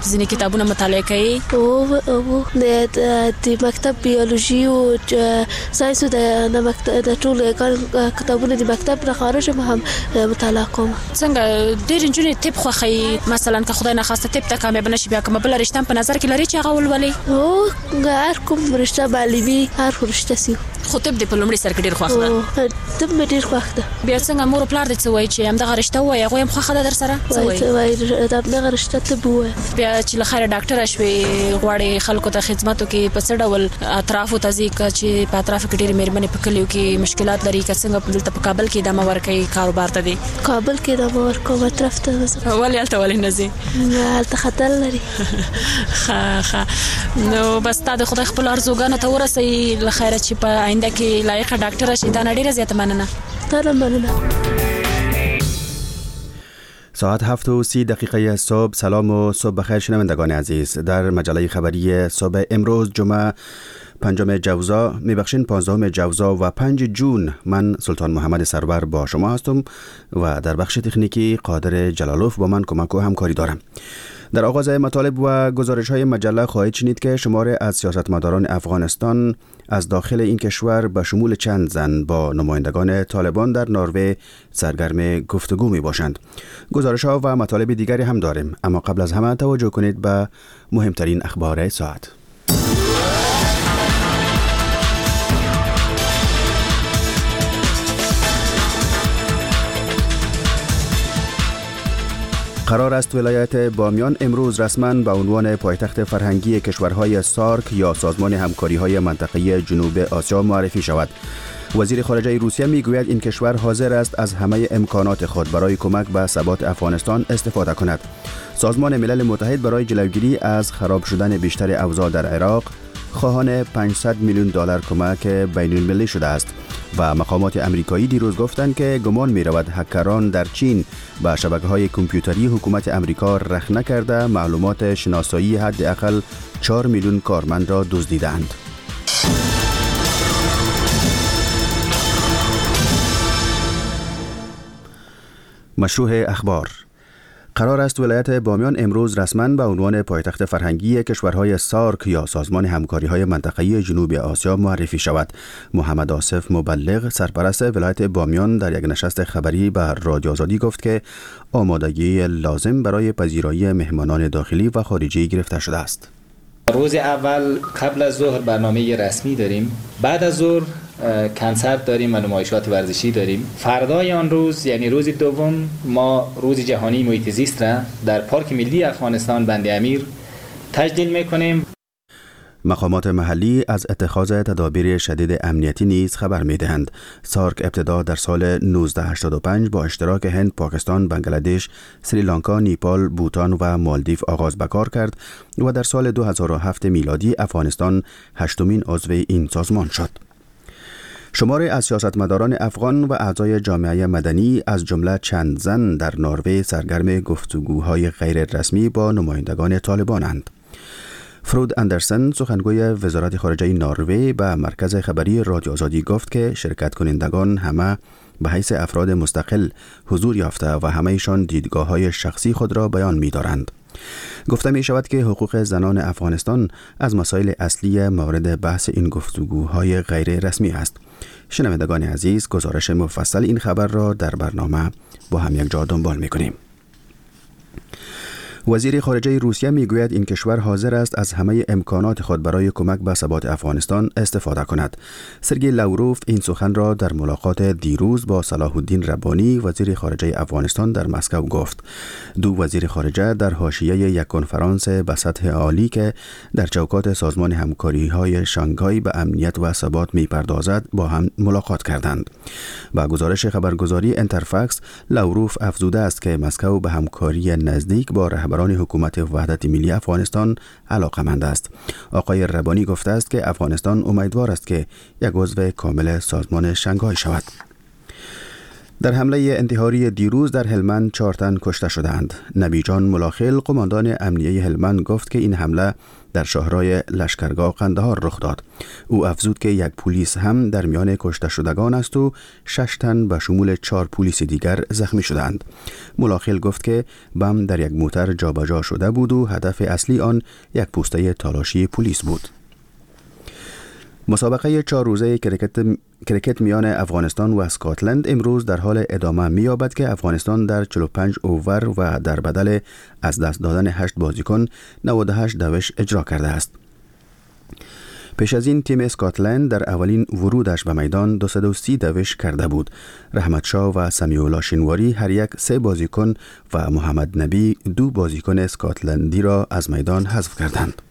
Speaker 14: ځینې کتابونه مطالعه کوي
Speaker 15: او او د مکتب بیولوژي او ساينس د مکتب د ټول کتابونه د مکتب نه خارج هم مطالعه کوم.
Speaker 14: څنګه ډېر نجونې طب خوښي، مثلا که خدای نه خواسته طب ته کامیاب نشي بیا کومه بل رشته په نظر کې لري چې هغه ولولي؟
Speaker 15: او هر کوم رشته معلمي هر رشته سي
Speaker 14: خو طب د په لومړي سر کې ډېر خوښ ده.
Speaker 15: طب مې ډېر خوښ ده.
Speaker 14: بیا څنګه مور پلار دې څه وایي چې همدغه رشته وایي هغوی هم خوښه ده در سره؟ څه
Speaker 15: وایي همدغه رشته طب وایي.
Speaker 14: بیا چې له خیره ډاکټره شوې غواړې خلکو ته خدمت وکړې په څه ډول اطرافو ته ځې که چې په اطرافو کې ډېرې مېرمنې په کلیو کې مشکلات لري که څنګه دلته په کابل کې ادامه ورکوي کاروبار ته دې؟
Speaker 15: کابل کې ادامه ورکوم اطراف ته
Speaker 14: ولې هلته ولې نه ځې؟
Speaker 15: هلته خطر لري.
Speaker 14: ښه ښه نو بس تا د خدای خپلو ارزوګانو ته ورسوي له خیره چې په آینده کې لایقه ډاکټره شي. دا نه ډېره زیاته مننه.
Speaker 15: تا مننه.
Speaker 16: ساعت هفت و سی دقیقه صبح. سلام و صبح بخیر شنوندگان عزیز. در مجله خبری صبح امروز جمعه پنجم جوزا میبخشین پانزدهم جوزا و پنج جون من سلطان محمد سرور با شما هستم و در بخش تکنیکی قادر جلالوف با من کمک و همکاری دارم. در آغاز مطالب و گزارش های مجله خواهید شنید که شماره از سیاستمداران افغانستان از داخل این کشور به شمول چند زن با نمایندگان طالبان در نروژ سرگرم گفتگو می باشند. گزارش ها و مطالب دیگری هم داریم، اما قبل از همه توجه کنید به مهمترین اخبار ساعت. قرار است ولایت بامیان امروز رسما به عنوان پایتخت فرهنگی کشورهای سارک یا سازمان همکاری‌های منطقه‌ای جنوب آسیا معرفی شود. وزیر خارجه روسیه میگوید این کشور حاضر است از همه امکانات خود برای کمک به ثبات افغانستان استفاده کند. سازمان ملل متحد برای جلوگیری از خراب شدن بیشتر اوضاع در عراق خواهان پانصد میلیون دلار کمک بین المللی شده است و مقامات امریکایی دیروز گفتند که گمان می رود هکران در چین با شبکه‌های کامپیوتری حکومت امریکا رخنه کرده معلومات شناسایی حداقل چهار میلیون کارمند را دزدیدند. مشروع اخبار. قرار است ولایت بامیان امروز رسما به عنوان پایتخت فرهنگی کشورهای سارک یا سازمان همکاری‌های منطقه‌ای جنوب آسیا معرفی شود. محمد آصف مبلغ سرپرست ولایت بامیان در یک نشست خبری به رادیو آزادی گفت که آمادگی لازم برای پذیرایی مهمانان داخلی و خارجی گرفته شده است.
Speaker 17: روز اول قبل از ظهر برنامه رسمی داریم، بعد از ظهر کنسرت داریم و نمایشات ورزشی داریم. فردای آن روز یعنی روز دوم ما روز جهانی محیط زیست را در پارک ملی افغانستان بند امیر تجلیل میکنیم.
Speaker 16: مقامات محلی از اتخاذ تدابیر شدید امنیتی نیز خبر می‌دهند. سارک ابتدا در سال نوزده هشتاد و پنج با اشتراک هند، پاکستان، بنگلادش، سریلانکا، نیپال، بوتان و مالدیو آغاز به کار کرد و در سال دو هزار و هفت میلادی افغانستان هشتمین عضو این سازمان شد. شماری از سیاستمداران افغان و اعضای جامعه مدنی از جمله چند زن در نروژ سرگرم گفتگوهای غیر رسمی با نمایندگان طالبانند. فرود اندرسن سخنگوی وزارت خارجه نروژ به مرکز خبری رادیو آزادی گفت که شرکت کنندگان همه به حیث افراد مستقل حضور یافته و همه‌شان دیدگاه‌های شخصی خود را بیان می‌دارند. گفته می شود که حقوق زنان افغانستان از مسائل اصلی مورد بحث این گفتگوهای غیر رسمی است. شنوندگان عزیز، گزارش مفصل این خبر را در برنامه با هم یک جا دنبال می کنیم. وزیر خارجه روسیه میگوید این کشور حاضر است از همه امکانات خود برای کمک به ثبات افغانستان استفاده کند. سرگئی لاوروف این سخن را در ملاقات دیروز با صلاح الدین ربانی وزیر خارجه افغانستان در مسکو گفت. دو وزیر خارجه در حاشیه یک کنفرانس به سطح عالی که در چوکات سازمان همکاری‌های شانگهای به امنیت و ثبات میپردازد با هم ملاقات کردند. با گزارش خبرگزاری انترفاکس، لاوروف افزوده است که مسکو به همکاری نزدیک با رهبران حکومت وحدت ملی افغانستان علاقمند است. آقای ربانی گفته است که افغانستان امیدوار است که یک عضو کامل سازمان شانگهای شود. در حمله انتحاری دیروز در هلمند چهار تن کشته شدند. نبی جان ملاخل قماندان امنیه هلمند گفت که این حمله در شهرهای لشکرگاه قندهار رخ داد. او افزود که یک پلیس هم در میان کشته شدگان است و شش تن به شمول چهار پلیس دیگر زخمی شدند. ملاخل گفت که بم در یک موتر جابجا شده بود و هدف اصلی آن یک پوسته تالاشی پلیس بود. مسابقه چهار روزه کرکت کرکت میان افغانستان و اسکاتلند امروز در حال ادامه می‌یابد که افغانستان در چهل و پنج اوور و در بدل از دست دادن هشت بازیکن نود و هشت دوش اجرا کرده است. پیش از این تیم اسکاتلند در اولین ورودش به میدان دویست و سی دوش کرده بود. رحمت شاه و سمیعالله شینواری هر یک سه بازیکن و محمد نبی دو بازیکن اسکاتلندی را از میدان حذف کردند.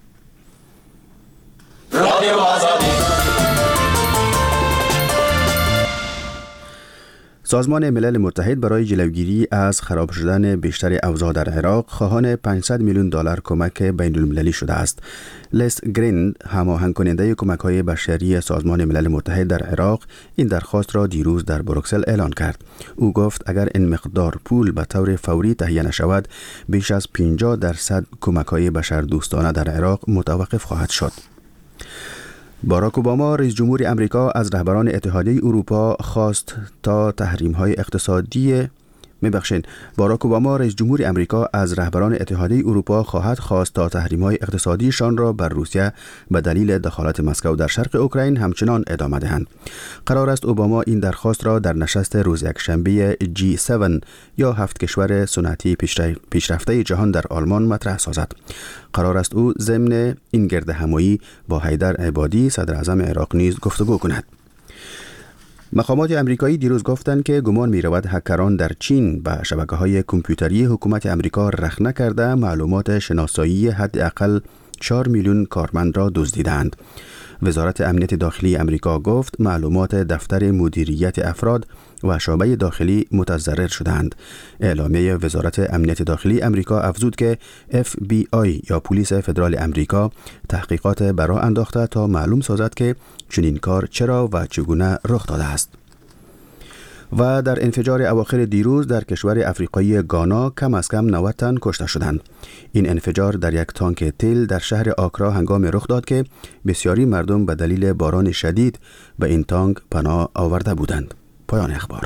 Speaker 16: سازمان ملل متحد برای جلوگیری از خراب شدن بیشتر اوضاع در عراق خواهان پانصد میلیون دلار کمک بین المللی شده است. لیس گریند، هماهنگ کننده کمک‌های بشری سازمان ملل متحد در عراق، این درخواست را دیروز در بروکسل اعلان کرد. او گفت اگر این مقدار پول به طور فوری تهیه نشود، بیش از پنجاه درصد کمک‌های بشردوستانه در عراق متوقف خواهد شد. باراک اوباما رئیس جمهور امریکا از رهبران اتحادیه اروپا خواست تا تحریم‌های اقتصادی میبخشید باراک اوباما رئیس جمهور امریکا از رهبران اتحادیه اروپا خواهد خواست تا تحریم‌های اقتصادیشان را بر روسیه به دلیل دخالت مسکو در شرق اوکراین همچنان ادامه دهند. قرار است اوباما این درخواست را در نشست روز یکشنبه جی هفت یا هفت کشور صنعتی پیشرفته جهان در آلمان مطرح سازد. قرار است او ضمن این گرد همایی با حیدر عبادی صدر اعظم عراق نیز گفتگو کند. مقامات امریکایی دیروز گفتند که گمان می رود هکران در چین به شبکه‌های کامپیوتری حکومت امریکا رخنه کرده معلومات شناسایی حداقل چهار میلیون کارمند را دزدیدند. وزارت امنیت داخلی امریکا گفت معلومات دفتر مدیریت افراد و شعبه داخلی متضرر شدند. اعلامیه وزارت امنیت داخلی امریکا افزود که اف بی آی یا پلیس فدرال امریکا تحقیقات برا انداخته تا معلوم سازد که چنین کار چرا و چگونه رخ داده است. و در انفجار اواخر دیروز در کشور افریقایی گانا کم از کم نود تن کشته شدند. این انفجار در یک تانک تیل در شهر آکرا هنگام رخ داد که بسیاری مردم به دلیل باران شدید به این تانک پناه آورده بودند. پایان اخبار.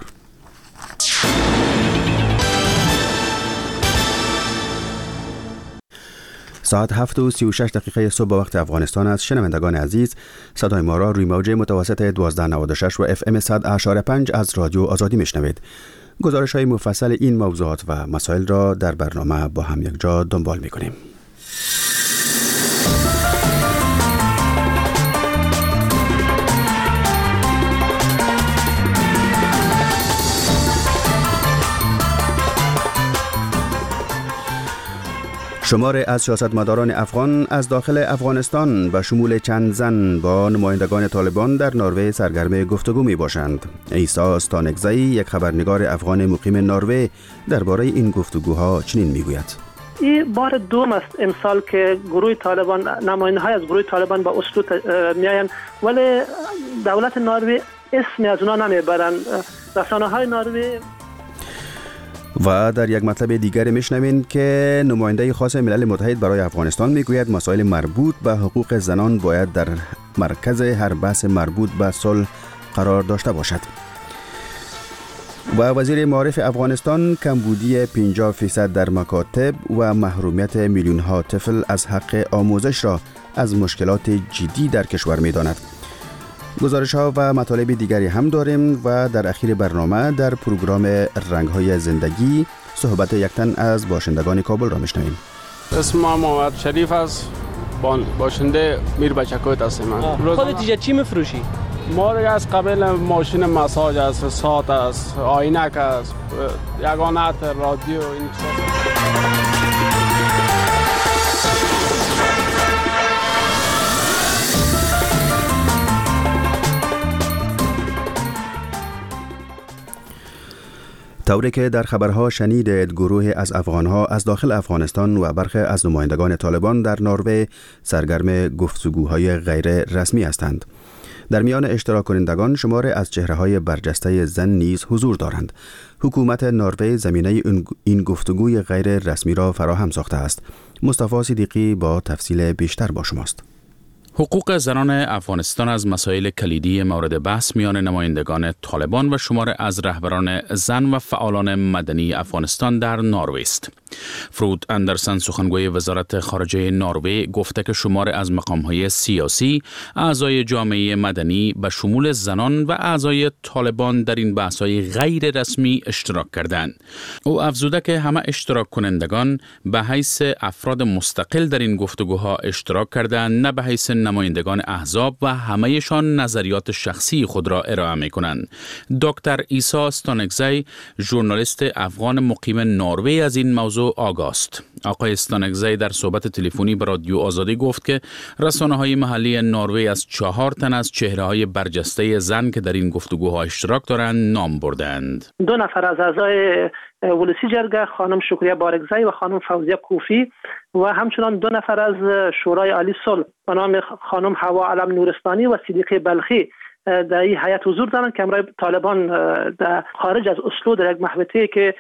Speaker 16: ساعت هفت و سی و شش دقیقه صبح به وقت افغانستان است. شنوندگان عزیز، صدای ما را روی موج متوسط دوازده نود و شش و اف ام صد و پنج از رادیو آزادی میشنوید. گزارش های مفصل این موضوعات و مسائل را در برنامه با هم یک جا دنبال میکنیم. شمار از سیاستمداران افغان از داخل افغانستان به شمول چند زن با نمایندگان طالبان در نروژ سرگرم گفتگو می باشند. عیسی ستانکزی، یک خبرنگار افغان مقیم نروژ، درباره این گفتگوها چنین می گوید:
Speaker 2: این بار دوم است امسال که گروه طالبان، نماینده های از گروه طالبان با اسلو میاین، ولی دولت نروژ اسمی از اونا نمیبرند. رسانه های نروژ.
Speaker 16: و در یک مطلب دیگر میشنوین که نماینده خاص ملل متحد برای افغانستان میگوید مسائل مربوط به حقوق زنان باید در مرکز هر بحث مربوط به صلح قرار داشته باشد. و وزیر معارف افغانستان کمبودی پنجاه فیصد در مکاتب و محرومیت میلیون ها طفل از حق آموزش را از مشکلات جدی در کشور میداند. گزارش ها و مطالب دیگری هم داریم و در اخیر برنامه در پروگرام رنگ های زندگی صحبت یک تن از باشندگان کابل را میشنویم.
Speaker 18: اسم ما محمد شریف است، باشنده میر بچکویت هستیم.
Speaker 19: خودت اینجا چی میفروشی؟
Speaker 18: ما از قبل ماشین مساج است، ساعت است، آینک است، یگانت، رادیو، این چیزا.
Speaker 16: طوری که در خبرها شنیدید، گروه از افغانها از داخل افغانستان و برخی از نمایندگان طالبان در نروژ سرگرم گفتگوهای غیر رسمی هستند. در میان اشتراک کنندگان شماری از چهره‌های برجسته زن نیز حضور دارند. حکومت نروژ زمینه این گفتگوی غیر رسمی را فراهم ساخته است. مصطفی صدیقی با تفصیل بیشتر با شماست.
Speaker 19: حقوق زنان افغانستان از مسائل کلیدی مورد بحث میان نمایندگان طالبان و شمار از رهبران زن و فعالان مدنی افغانستان در نروژ است. فرود اندرسن سخنگوی وزارت خارجه نروژ گفته که شمار از مقام‌های سیاسی، اعضای جامعه مدنی به شمول زنان و اعضای طالبان در این بحث‌های غیر رسمی اشتراک کردند. او افزوده که همه اشتراک کنندگان به حیث افراد مستقل در این گفتگوها اشتراک کردند، نه به حیث نمایندگان احزاب و همه‌شان نظریات شخصی خود را ارائه می‌کنند. دکتر عیسی استانکزی، ژورنالیست افغان مقیم نروژ، از این موضوع آگاه است. آقای استانکزی در صحبت تلفنی به رادیو آزادی گفت که رسانه‌های محلی نروژ از چهار تن از چهره‌های برجسته زن که در این گفتگوها اشتراک دارند نام بردند.
Speaker 2: دو نفر از اعضای ولسی جرگه، خانم شکریه بارگزی و خانم فوزیه کوفی، و همچنان دو نفر از شورای عالی صلح به نام خانم حوا علم نورستانی و صدیقه بلخی در این هیئت حضور دارند که امروز طالبان در خارج از اسلو در یک محوطه‌ای که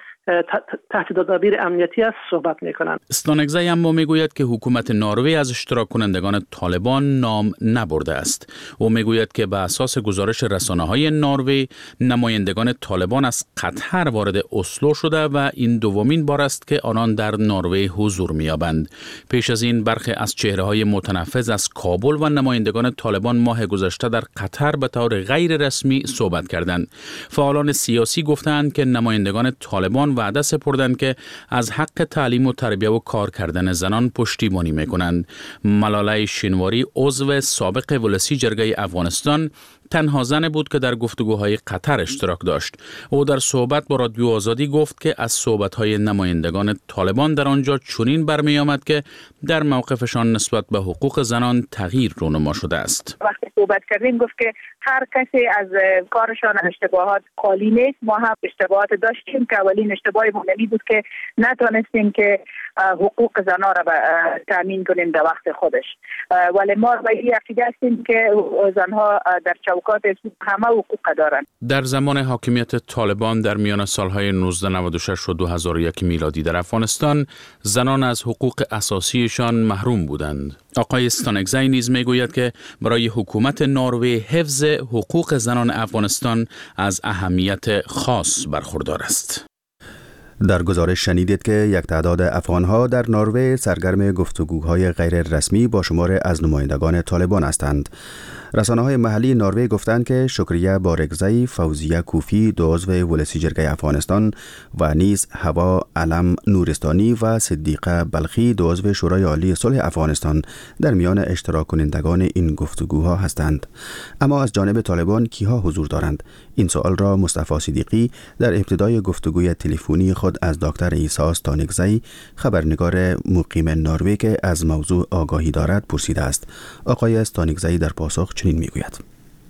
Speaker 2: تحت تدابیر امنیتی است صحبت می‌کنند.
Speaker 19: استانکزی اما میگوید که حکومت نروژ از اشتراک کنندگان طالبان نام نبرده است. او میگوید که به اساس گزارش رسانه‌های نروژ نمایندگان طالبان از قطر وارد اسلو شده و این دومین بار است که آنان در نروژ حضور می‌یابند. پیش از این برخی از چهره‌های متنفذ از کابل و نمایندگان طالبان ماه گذشته در قطر به طور غیر رسمی صحبت کردند. فعالان سیاسی گفتند که نمایندگان طالبان وعده سپردند که از حق تعلیم و تربیت و کار کردن زنان پشتیبانی میکنند. ملاله شینواری، عضو سابق ولسی جرگه افغانستان، تنها زن بود که در گفتگوهای قطر اشتراک داشت. او در صحبت با رادیو آزادی گفت که از صحبت‌های نمایندگان طالبان در آنجا چنین برمی آمد که در موقفشان نسبت به حقوق زنان تغییر رونما شده است.
Speaker 3: وقتی صحبت کردیم گفت که هر کسی از کارشان اشتباهات خالی نیست. ما هم اشتباهات داشتیم که اولین اشتباهی مونمی بود که نتونستیم که حقوق زنان را تامین کنیم در وقت خودش، ولی ما به این عقیده هستیم که زنها در چوکات همه حقوق دارند.
Speaker 19: در زمان حاکمیت طالبان در میان سالهای نوزده نود و شش و دو هزار و یک میلادی در افغانستان زنان از حقوق اساسیشان محروم بودند. آقای استانکزی نیز میگوید که برای حکومت نروژ حفظ حقوق زنان افغانستان از اهمیت خاص برخوردار است.
Speaker 16: در گزارش شنیدید که یک تعداد افغان‌ها در نروژ سرگرم گفتگوهای غیر رسمی با شمار از نمایندگان طالبان هستند. رسانه‌های محلی نروژ گفتند که شکریه بارگزی، فوزیه کوفی، دو عضو ولسی جرگه افغانستان و نیز حوا علم نورستانی و صدیقه بلخی، دو عضو شورای عالی صلح افغانستان در میان اشتراک کنندگان این گفتگوها هستند. اما از جانب طالبان کیها حضور دارند؟ این سوال را مصطفی صدیقی در ابتدای گفتگوی تلفنی خود از دکتر عیسی استانکزی، خبرنگار مقیم نروژ که از موضوع آگاهی دارد، پرسیده است. آقای استانکزی در پاسخ چنین میگوید: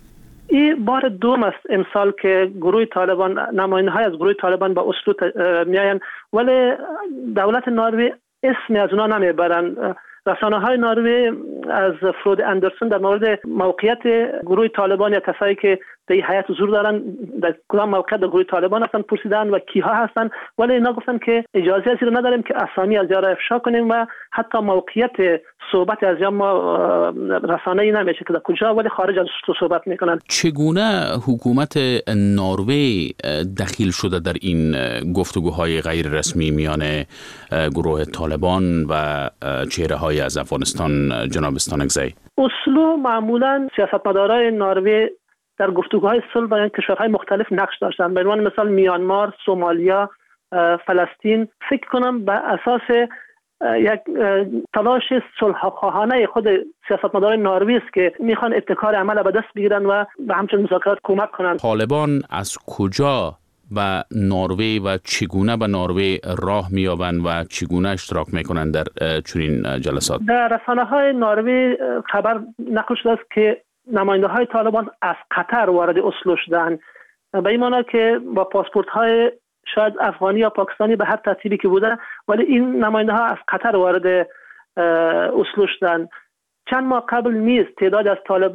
Speaker 2: این بار دوم است امسال که گروه طالبان، نماینده‌های از گروه طالبان با اسلو میاین، ولی دولت نروژ اسمی از اونا نمیبرند. رسانه‌های نروژ از فرود اندرسن در مورد موقعیت گروه طالبان یا کسایی که در این هیئت حضور دارن در کدام موقعیت در گروه طالبان هستن پرسیدن و کیها هستن، ولی اینا گفتن که اجازه ازی رو نداریم که اسامی از یارا افشا کنیم و حتی موقعیت صحبت از یا ما رسانه‌ای نمیشه که در کجا، ولی خارج از صحبت میکنن.
Speaker 19: چگونه حکومت نروژ دخیل شده در این گفتگوهای غیر رسمی میان گروه طالبان و چهره‌های از افغانستان؟ جناب استانکزی،
Speaker 2: اسلو معمولا سیاستمدارای نروژ در گفتگوهای صلح با کشورهای مختلف نقش داشتن. به عنوان مثال میانمار، سومالیا، فلسطین، فکر کنم به اساس یک تلاش صلح‌خواهانه خود سیاستمداران نروژ است که میخوان ابتکار عمل به دست بگیرن و به همچنین مذاکرات کمک کنند.
Speaker 19: طالبان از کجا و نروژ و چگونه به نروژ راه میابند و چگونه اشتراک میکنند در چنین جلسات؟
Speaker 2: در رسانه‌های نروژ خبر نقل شده است که نماینده های طالبان از قطر وارد اسلو شدند، به این معنی که با پاسپورت های شاید افغانی یا پاکستانی به هر ترتیبی که بوده، ولی این نماینده ها از قطر وارد اسلو شدند. چند ماه قبل نیز تعداد از طالبان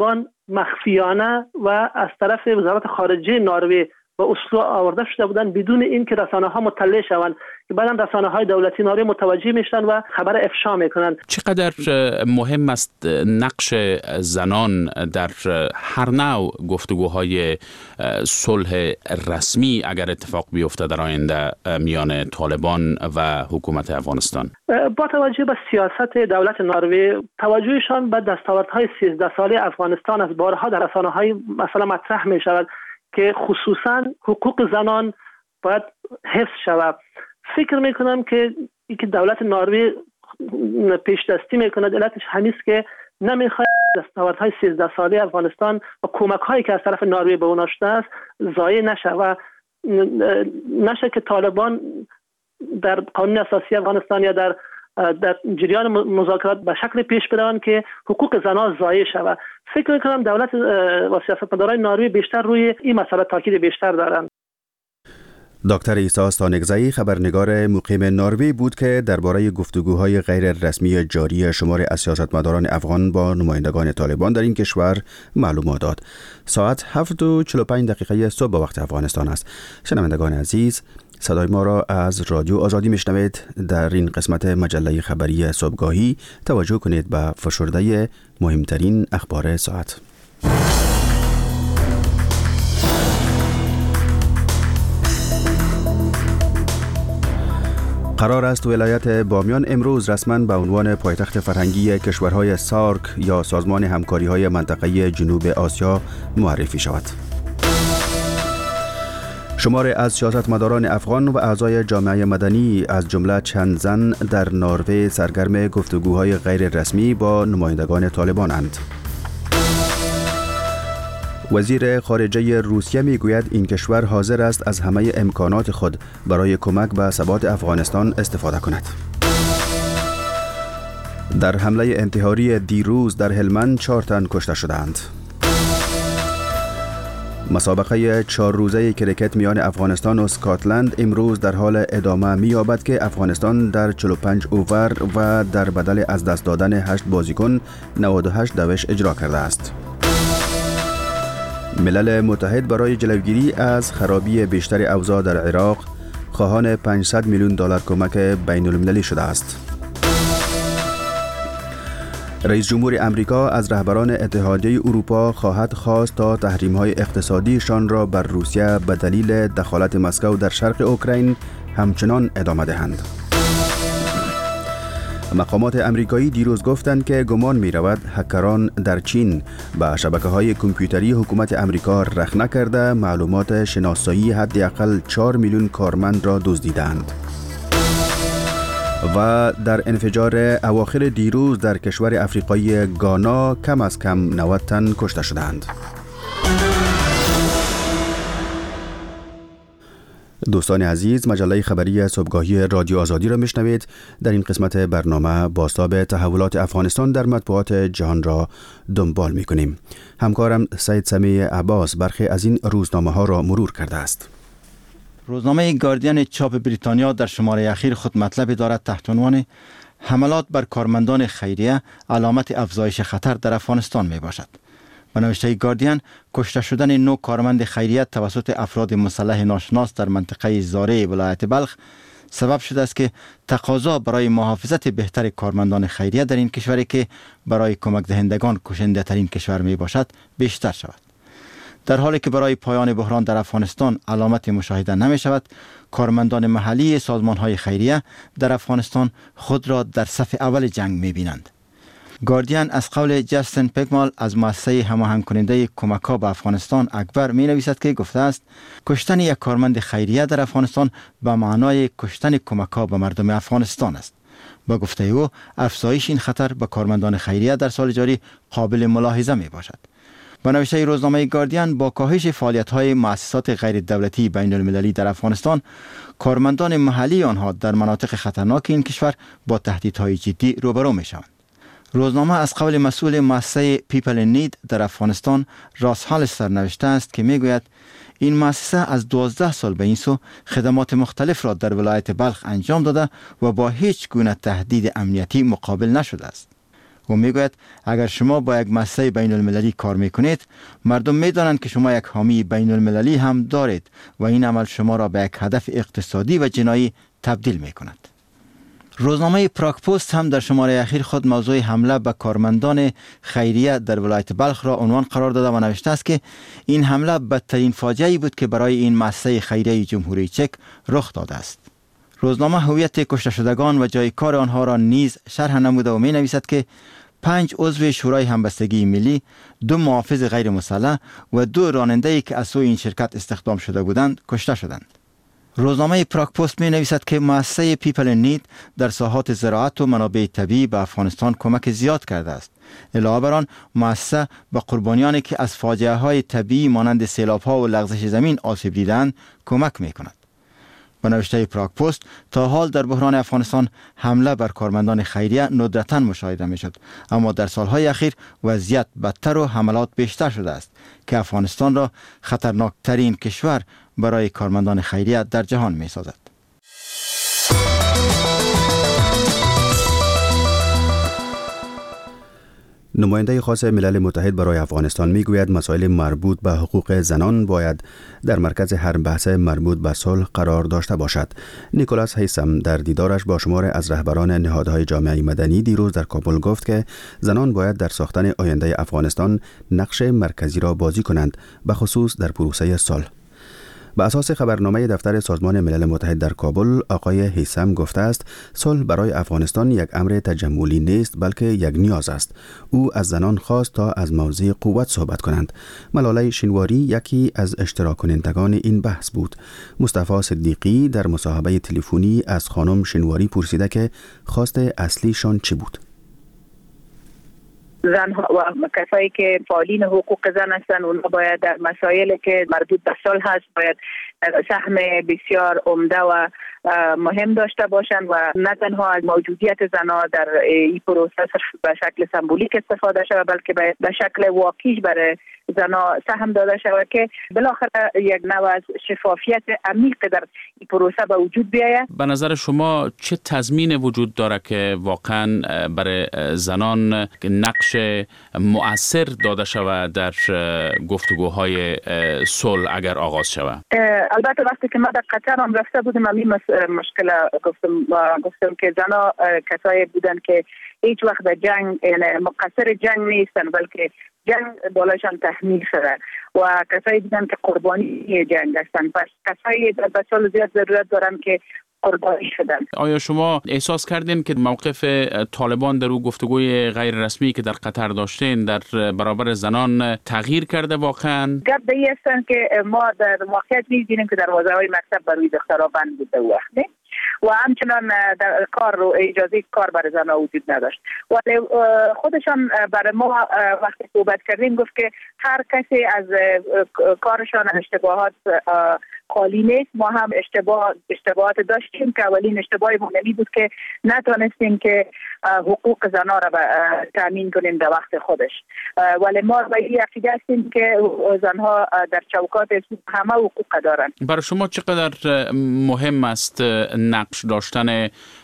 Speaker 2: مخفیانه و از طرف وزارت خارجه نروژ و اسلو آورده شده بودن بدون اینکه رسانه‌ها مطلع شوند که بعداً رسانه‌های دولتی نروژ متوجه میشن و خبر افشا میکنن.
Speaker 19: چقدر مهم است نقش زنان در هر نوع گفتگوهای صلح رسمی اگر اتفاق بیفته در آینده میان طالبان و حکومت افغانستان؟
Speaker 2: با توجه به سیاست دولت نروژ، توجهشان به دستاوردهای سیزده ساله افغانستان از بارها در رسانه‌های مثلا مطرح می شود که خصوصا حقوق زنان باید حفظ شود. فکر میکنم که اینکه دولت نروژ پیش دستی میکند علتش همین است که نمیخواد دستاوردهای سیزده ساله افغانستان و کمک هایی که از طرف نروژ به اون شده است ضایع نشه و نشه که طالبان در قانون اساسی افغانستان یا در در جریان مذاکرات به شکل پیش بروند که حقوق زنان ضایع شود. فکر میکنم دولت و سیاستمداران نروژ بیشتر روی این مسئله تاکید بیشتر دارند.
Speaker 16: دکتر عیسی استانگزایی خبرنگار مقیم نروژ بود که درباره گفتگوهای غیر رسمی جاری شماری از سیاستمداران افغان با نمایندگان طالبان در این کشور معلومات داد. ساعت هفت و چهل و پنج دقیقه صبح به وقت افغانستان است. شنوندگان عزیز، صدای ما را از رادیو آزادی میشنوید. در این قسمت مجله خبری صبحگاهی توجه کنید به فشرده مهمترین اخبار ساعت. قرار است ولایت بامیان امروز رسما به عنوان پایتخت فرهنگی کشورهای سارک یا سازمان همکاری‌های منطقه‌ای جنوب آسیا معرفی شود. شماری از سیاستمداران افغان و اعضای جامعه مدنی از جمله چند زن در نروژ سرگرم گفتگوهای غیر رسمی با نمایندگان طالبان اند. وزیر خارجه روسیه میگوید این کشور حاضر است از همه امکانات خود برای کمک به ثبات افغانستان استفاده کند. در حمله انتحاری دیروز در هلمند چهار تن کشته شدند. مسابقه چهار روزه کریکت میان افغانستان و اسکاتلند امروز در حال ادامه می‌یابد که افغانستان در چهل و پنج اوور و در بدل از دست دادن هشت بازیکن نود و هشت دوش اجرا کرده است. ملل متحد برای جلوگیری از خرابی بیشتر اوضاع در عراق خواهان پانصد میلیون دلار کمک بین المللی شده است. رئیس جمهور امریکا از رهبران اتحادیه اروپا خواهد خواست تا تحریم‌های اقتصادیشان را بر روسیه به دلیل دخالت مسکو در شرق اوکراین همچنان ادامه دهند. مقامات امریکایی دیروز گفتند که گمان می‌رود هکران در چین به شبکه‌های کامپیوتری حکومت امریکا رخنه کرده معلومات شناسایی حداقل چهار میلیون کارمند را دزدیدند. و در انفجار اواخر دیروز در کشور افریقایی گانا کم از کم نود تن کشته شدند. دوستان عزیز، مجله خبری صبحگاهی رادیو آزادی را میشنوید. در این قسمت برنامه بازتاب تحولات افغانستان در مطبوعات جهان را دنبال میکنیم. همکارم سید سمیع عباس برخی از این روزنامه ها را مرور کرده است.
Speaker 20: روزنامه گاردین چاپ بریتانیا در شماره اخیر خود مطلبی دارد تحت عنوان حملات بر کارمندان خیریه علامت افزایش خطر در افغانستان می باشد. به نوشته گاردین، کشته شدن نو کارمند خیریه توسط افراد مسلح ناشناس در منطقه زاره ولایت بلخ سبب شده است که تقاضا برای محافظت بهتر کارمندان خیریه در این کشوری که برای کمک دهندگان کشنده ترین کشور می باشد بیشتر شود. در حالی که برای پایان بحران در افغانستان علامت مشاهده نمی شود، کارمندان محلی سازمان های خیریه در افغانستان خود را در صف اول جنگ می بینند. گاردین از قول جستن پگمال از مؤسسه هماهنگ کننده کمک‌ها به افغانستان اکبر می نویسد که گفته است کشتن یک کارمند خیریه در افغانستان به معنای کشتن کمک‌ها به مردم افغانستان است. با گفته او، افزایش این خطر به کارمندان خیریه در سال جاری قابل ملاحظه می باشد. با نوشته روزنامه گاردین، با کاهش فعالیت‌های مؤسسات غیر دولتی بین المللی در افغانستان، کارمندان محلی آنها در مناطق خطرناک این کشور با تهدیدهای جدی روبرو می‌شوند. روزنامه از قول مسئول مؤسسه پیپل این نید در افغانستان راس هالستر نوشته است که میگوید این مؤسسه از دوازده سال به این سو خدمات مختلف را در ولایت بلخ انجام داده و با هیچ گونه تهدید امنیتی مقابل نشده است. او میگوید اگر شما با یک مؤسسه بین المللی کار میکنید، مردم میدانند که شما یک حامی بین المللی هم دارید و این عمل شما را به یک هدف اقتصادی و جنایی تبدیل میکند. روزنامه پراگ پست هم در شماره اخیر خود موضوع حمله به کارمندان خیریه در ولایت بلخ را عنوان قرار داده و نوشته است که این حمله بدترین فاجعه‌ای بود که برای این مؤسسه خیریه جمهوری چک رخ داده است. روزنامه هویت کشته شدگان و جای کار آنها را نیز شرح نموده و می نویسد که پنج عضو شورای همبستگی ملی، دو محافظ غیر مسلح و دو راننده‌ای که از سوی این شرکت استخدام شده بودند کشته شدند. روزنامه پراگ پست می نویسد که مؤسسه پیپل نید در ساحات زراعت و منابع طبیعی به افغانستان کمک زیاد کرده است. علاوه بر آن، مؤسسه به قربانیانی که از فاجعه های طبیعی مانند سیلاب ها و لغزش زمین آسیب دیدند کمک می کند. به نوشته پراگ پست، تا حال در بحران افغانستان حمله بر کارمندان خیریه ندرتاً مشاهده می شد، اما در سالهای اخیر وضعیت بدتر و حملات بیشتر شده است که افغانستان را خطرناک ترین کشور برای کارمندان خیریه در جهان می سازد.
Speaker 16: نماینده خاص ملل متحد برای افغانستان میگوید مسائل مربوط به حقوق زنان باید در مرکز هر بحث مربوط به صلح قرار داشته باشد. نیکولاس هیسم در دیدارش با شمار از رهبران نهادهای جامعه مدنی دیروز در کابل گفت که زنان باید در ساختن آینده افغانستان نقش مرکزی را بازی کنند، به خصوص در پروسه صلح. به اساس خبرنامه دفتر سازمان ملل متحد در کابل، آقای هیثم گفته است صلح برای افغانستان یک امر تجملی نیست بلکه یک نیاز است. او از زنان خواست تا از موضوع قوت صحبت کنند. ملاله شینواری یکی از اشتراک کنندگان این بحث بود. مصطفی صدیقی در مصاحبه تلفنی از خانم شینواری پرسیده که خواست اصلیشان چی بود.
Speaker 3: زن و کسایی که فعالین حقوق زن هستند، اونها باید در مسائلی که مربوط به صلح هست باید سهم بسیار عمده و مهم داشته باشند و نه تنها از موجودیت زنها در این پروسه به شکل سمبولیک استفاده شود، بلکه به شکل واقعی برای زنها سهم داده شود که بالاخره یک نوع از شفافیت عمیق در این پروسه به وجود بیاید.
Speaker 19: به نظر شما چه تضمین وجود داره که واقعا برای زنان نقش مؤثر داده شود در گفتگوهای صلح اگر آغاز شود؟
Speaker 3: البته وقتی که ما در قطر هم رفته بودیم همین مشکل گفتم گفتم که زنها کسایی بودن که هیچ وقت در جنگ یعنی مقصر جنگ نیستن، بلکه جنگ بالاشان تحمیل شده و کسایی بودن که قربانی جنگ هستن. پس کسایی در صلح زیاد ضرورت دارن که قربانی شدن.
Speaker 19: آیا شما احساس کردین که موقف طالبان در او گفتگوی غیر رسمی که در قطر داشتین در برابر زنان تغییر کرده واقعا؟
Speaker 3: گپ به این است که ما در واقعیت می‌بینیم که دروازه‌های مکتب برای دخترها بند بوده وقتی و همچنان در کار رو اجازه کار برای زنها وجود نداشت. ولی خودشان برای ما وقتی صحبت کردیم گفت که هر کسی از کارشان اشتباهات خالی نیست. ما هم اشتباه اشتباهات داشتیم که اولین اشتباهی مونمی بود که نتونستیم که حقوق زنها را تامین کنیم در وقت خودش، ولی ما به این عقیده هستیم که زنها در چوکات همه حقوق دارند.
Speaker 19: برای شما چقدر مهم است نقش داشتن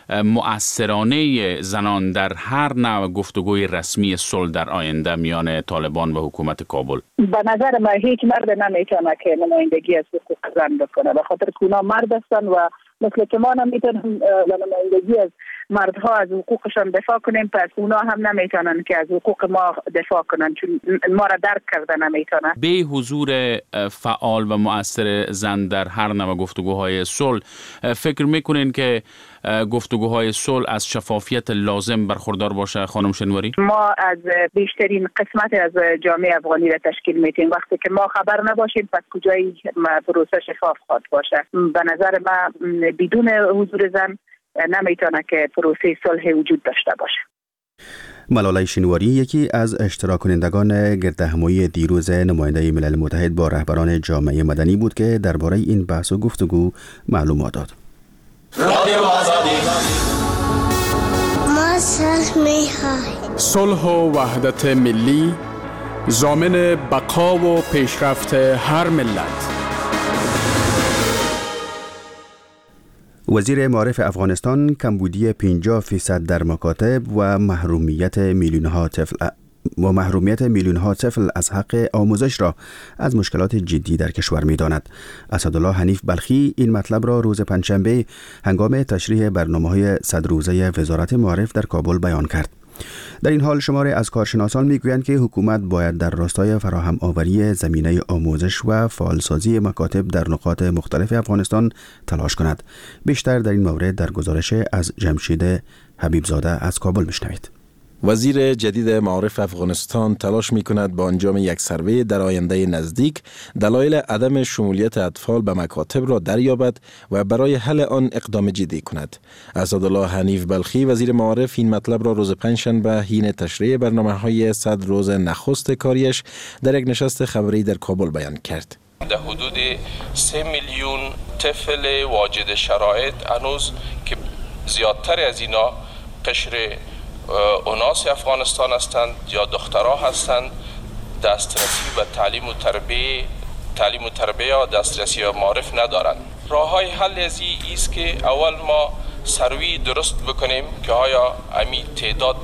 Speaker 19: مؤثرانه زنان در هر نوع گفتگوی رسمی صلح در آینده میان طالبان و حکومت کابل؟
Speaker 3: به نظر من هیچ مرد نمیتونه که نمایندگی از حقوق زن بکنه، به خاطر که اونا مرد هستن و مثل که ما نمیتونیم نمایندگی از مردها از حقوقشان دفاع کنیم، پس اونا هم نمیتونن که از حقوق ما دفاع کنن چون ما را درک کرده نمیتونن.
Speaker 19: به حضور فعال و مؤثر زن در هر نوع گفتگوهای صلح فکر میکنین که گفتگوهای صلح از شفافیت لازم برخوردار باشه خانم شنواری؟
Speaker 3: ما از بیشترین قسمت از جامعه افغانی را تشکیل میدیم. وقتی که ما خبر نباشیم پس کجایی پروسه شفاف خواهد باشه. به نظر ما بدون حضور زن نمیتونه که پروسه صلح وجود داشته باشه.
Speaker 16: ملاله شینواری یکی از اشتراک کنندگان گردهمایی دیروز نماینده ملل متحد با رهبران جامعه مدنی بود که درباره این بحث و گفتگو معلومات داد.
Speaker 21: رادیو آزادی ما صلح می‌خواهیم. صلح و وحدت ملی ضامن بقا و پیشرفت هر ملت.
Speaker 16: وزیر معارف افغانستان کمبودی پنجاه فیصد در مکاتب و محرومیت میلیون ها طفل و محرومیت میلیون ها طفل از حق آموزش را از مشکلات جدی در کشور می داند. اسدالله حنیف بلخی این مطلب را روز پنجشنبه هنگام تشریح برنامه‌های صد روزه وزارت معارف در کابل بیان کرد. در این حال شماری از کارشناسان میگویند که حکومت باید در راستای فراهم آوری زمینه آموزش و فعالسازی مکاتب در نقاط مختلف افغانستان تلاش کند. بیشتر در این مورد در گزارش از جمشید حبیبزاده از کابل میشنوید.
Speaker 5: وزیر جدید معارف افغانستان تلاش می کند با انجام یک سروی در آینده نزدیک دلایل عدم شمولیت اطفال به مکاتب را دریابد و برای حل آن اقدام جدی کند. اسدالله حنیف بلخی وزیر معارف این مطلب را روز پنجشنبه حین تشریح برنامه‌های صد روز نخست کاریش در یک نشست خبری در کابل بیان کرد.
Speaker 22: در حدود سه میلیون طفل واجد شرایط هنوز که زیادتر از اینا قشر اوناس افغانستان هستند یا دخترها هستند دسترسی به تعلیم و تربیه تعلیم و تربیه یا دسترسی به معارف ندارند. راه های حل از این است که اول ما سروی درست بکنیم که آیا امی تعداد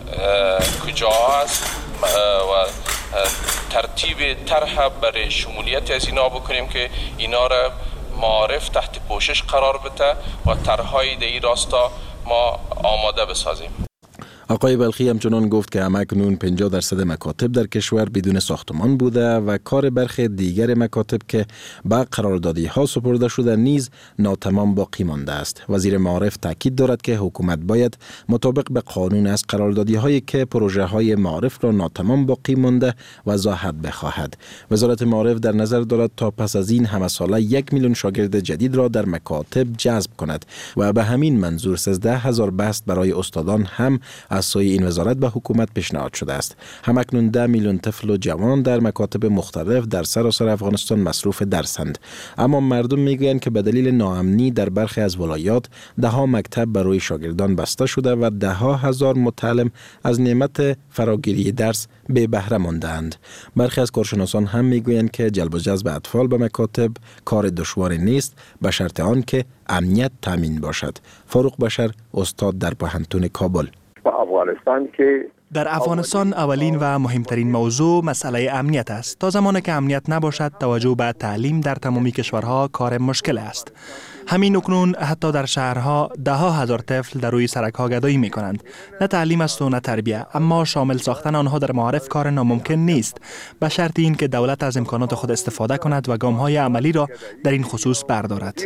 Speaker 22: کجا است و ترتیب طرح برای شمولیت از اینا بکنیم که اینا را معارف تحت پوشش قرار بده و طرحهای در این راستا ما آماده بسازیم.
Speaker 5: آقای بلخی همچنان گفت که همکنون پنجاه درصد مکاتب در کشور بدون ساختمان بوده و کار برخی دیگر مکاتب که به قراردادی ها سپرده شده نیز ناتمام باقی مانده است. وزیر معارف تاکید دارد که حکومت باید مطابق به قانون از قراردادی هایی که پروژه های معارف را ناتمام باقی مانده وضاحت بخواهد. وزارت معارف در نظر دارد تا پس از این همه ساله یک میلیون شاگرد جدید را در مکاتب جذب کند و به همین منظور سیزده هزار بست برای استادان هم از سوی این وزارت به حکومت پیشنهاد شده است. همکنون ده میلیون طفل و جوان در مکاتب مختلف در سراسر افغانستان مصروف درسند، اما مردم میگویند که به دلیل ناامنی در برخی از ولایات ده ها مکتب برای شاگردان بسته شده و ده ها هزار متعلم از نعمت فراگیری درس بی بهره ماندند. برخی از کارشناسان هم میگویند که جلب و جذب اطفال به مکاتب کار دشواری نیست به شرط آن که امنیت تامین باشد. فاروق بشر، استاد در پوهنتون کابل.
Speaker 23: افغانستان که
Speaker 7: در افغانستان اولین و مهمترین موضوع مسئله امنیت است. تا زمانی که امنیت نباشد توجه به تعلیم در تمامی کشورها کار مشکل است. همین اکنون حتی در شهرها ده ها هزار طفل در روی سرک‌ها گدایی می کنند. نه تعلیم است و نه تربیه، اما شامل ساختن آنها در معارف کار ناممکن نیست به شرط این که دولت از امکانات خود استفاده کند و گام‌های عملی را در این خصوص بردارد.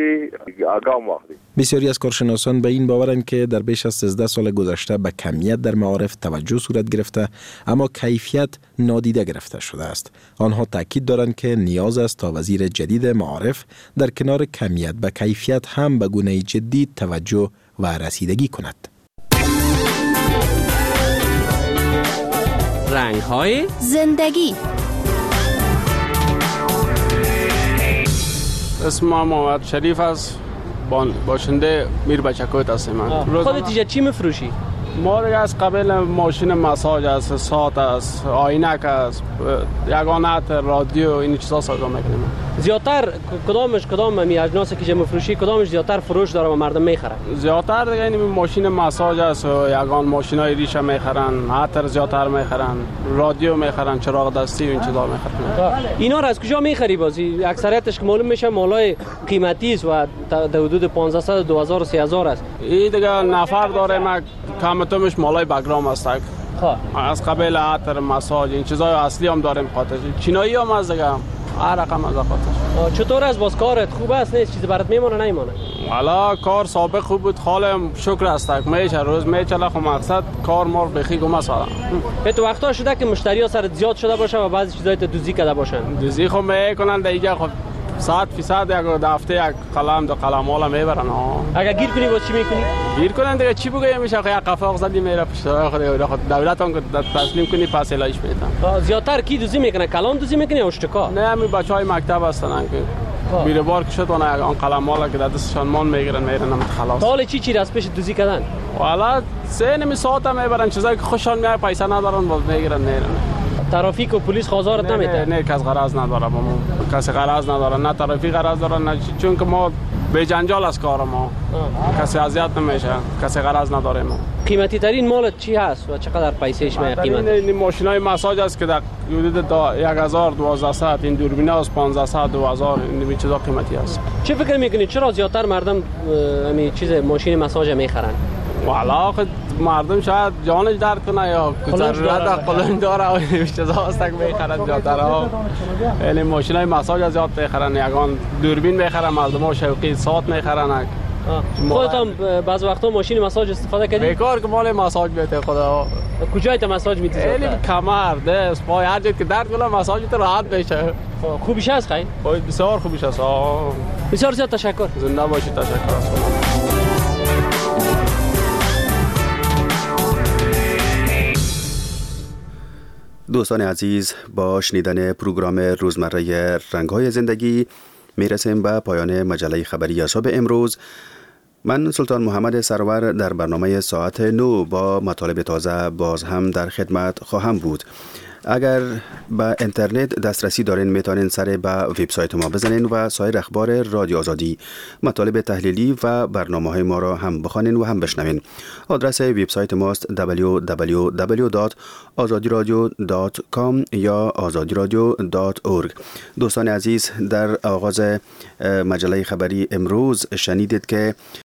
Speaker 5: بسیاری از کارشناسان به این باورند که در بیش از سیزده سال گذشته به کمیت در معارف توجه صورت گرفته اما کیفیت نادیده گرفته شده است. آنها تاکید دارند که نیاز است تا وزیر جدید معارف در کنار کمیت به کیفیت هم به گونه جدی توجه و رسیدگی کند.
Speaker 24: رنگ‌های زندگی.
Speaker 18: اسمم محمد شریف است. باشنده میر بچکوت هستم من.
Speaker 24: خودت اینجا چی میفروشی؟
Speaker 18: ما دیگه از قبل ماشین مساج است، ساعت است، آینک است، یگانت، رادیو، این چیزا سازا میکنیم.
Speaker 24: زیادتر کدامش کدام می اجناسی که میفروشی کدامش زیادتر فروش داره و مردم میخرن؟
Speaker 18: زیادتر دیگه این ماشین مساج است و یگان ماشینای ریشه میخرن، عطر زیادتر میخرن، رادیو میخرن، چراغ دستی و این چیزا میخرن.
Speaker 24: اینا رو از کجا میخری بازی؟ اکثریتش که معلوم میشه مالای قیمتی است و در حدود پانصد دو هزار و سه هزار است.
Speaker 18: این دیگه نفر داره ما کم تومش مالای بگرام است. از قبل عطر، مساج این چیزای اصلی هم داریم خاطر. چینایی هم از دیگه هر رقم از خاطر.
Speaker 24: چطور از باز کارت خوب است نیست چیزی برات میمونه نمیمونه؟
Speaker 18: والا کار سابق خوب بود، حالم شکر است. میشه روز میچله خو مقصد کار مار بخی گم است.
Speaker 24: به تو وقتا شده که مشتری‌ها سر زیاد شده باشه و بعضی چیزای دوزی کرده باشن.
Speaker 18: دوزی خو میکنن دیگه خب صد فیصد یک دفعه یک قلم دو قلم والا میبرن.
Speaker 24: اگر گیر کنی باز چی میکنی؟
Speaker 18: گیر کنن دیگه چی بگم میشه یک قفاق زدی میره پشت خود دولت اون تسلیم کنی پس الهش میدن.
Speaker 24: زیادتر کی دوزی میکنه؟ کلام دوزی میکنه یا اشتکا؟
Speaker 18: نه همین بچهای مکتب هستن که میره بار که شد اون اون قلم والا که دستشان مان میگیرن میرن خلاص.
Speaker 24: حالا چی چی راست پیش دوزی کردن؟
Speaker 18: والا سه نمی ساعت میبرن چیزایی که خوششان میاد پیسه ندارن باز میگیرن میرن.
Speaker 24: ترافیک و پلیس خازارت نمیده؟
Speaker 18: نه نه کس غرض نداره، ما کسی غرض نداره، نه ترافیک غرض داره نه چون که ما به جنجال از کار ما. کسی اذیت نمیشه، کسی غرض نداره ما.
Speaker 24: قیمتی ترین مالت چی هست و چقدر پیسهش میاد قیمت؟
Speaker 18: این ماشینای مساج است که در حدود یک هزار دوازده صد، این دوربین است پانزده صد دو هزار، این چیزا قیمتی است.
Speaker 24: چه فکر میکنید چرا زیادتر مردم همین چیز ماشین مساج میخرن؟
Speaker 18: والا مردم شاید جانش درد کنه یا ضرورت قلنج داره و این چیزا است که میخرن زیادتر ها. یعنی ماشینای مساج زیاد میخرن، یگان دوربین میخرن مردم ها، شوقی ساعت میخرن.
Speaker 24: خودت هم بعض وقتا ماشین مساج استفاده کردی؟
Speaker 18: بیکار که مال مساج میته خدا.
Speaker 24: کجای تو مساج میتی؟
Speaker 18: خیلی کمر، دست، پای، هر جایی که درد کنه مساج تو راحت بشه.
Speaker 24: خوبیش هست خیلی؟
Speaker 18: بسیار خوبیش هست.
Speaker 24: بسیار زیاد تشکر.
Speaker 18: زنده باشید. تشکر از شما.
Speaker 16: دوستان عزیز، با شنیدن پروگرام روزمره رنگ‌های زندگی میرسیم به پایان مجله خبری صبح امروز. من سلطان محمد سرور در برنامه ساعت نو با مطالب تازه باز هم در خدمت خواهم بود. اگر به اینترنت دسترسی دارین میتونین سر به وبسایت ما بزنین و سایر اخبار رادیو آزادی، مطالب تحلیلی و برنامه‌های ما را هم بخوانین و هم بشنوین. آدرس وبسایت ماست دبلیو دبلیو دبلیو دات آزادی رادیو دات کام یا آزادی رادیو دات اورگ. دوستان عزیز، در آغاز مجله خبری امروز شنیدید که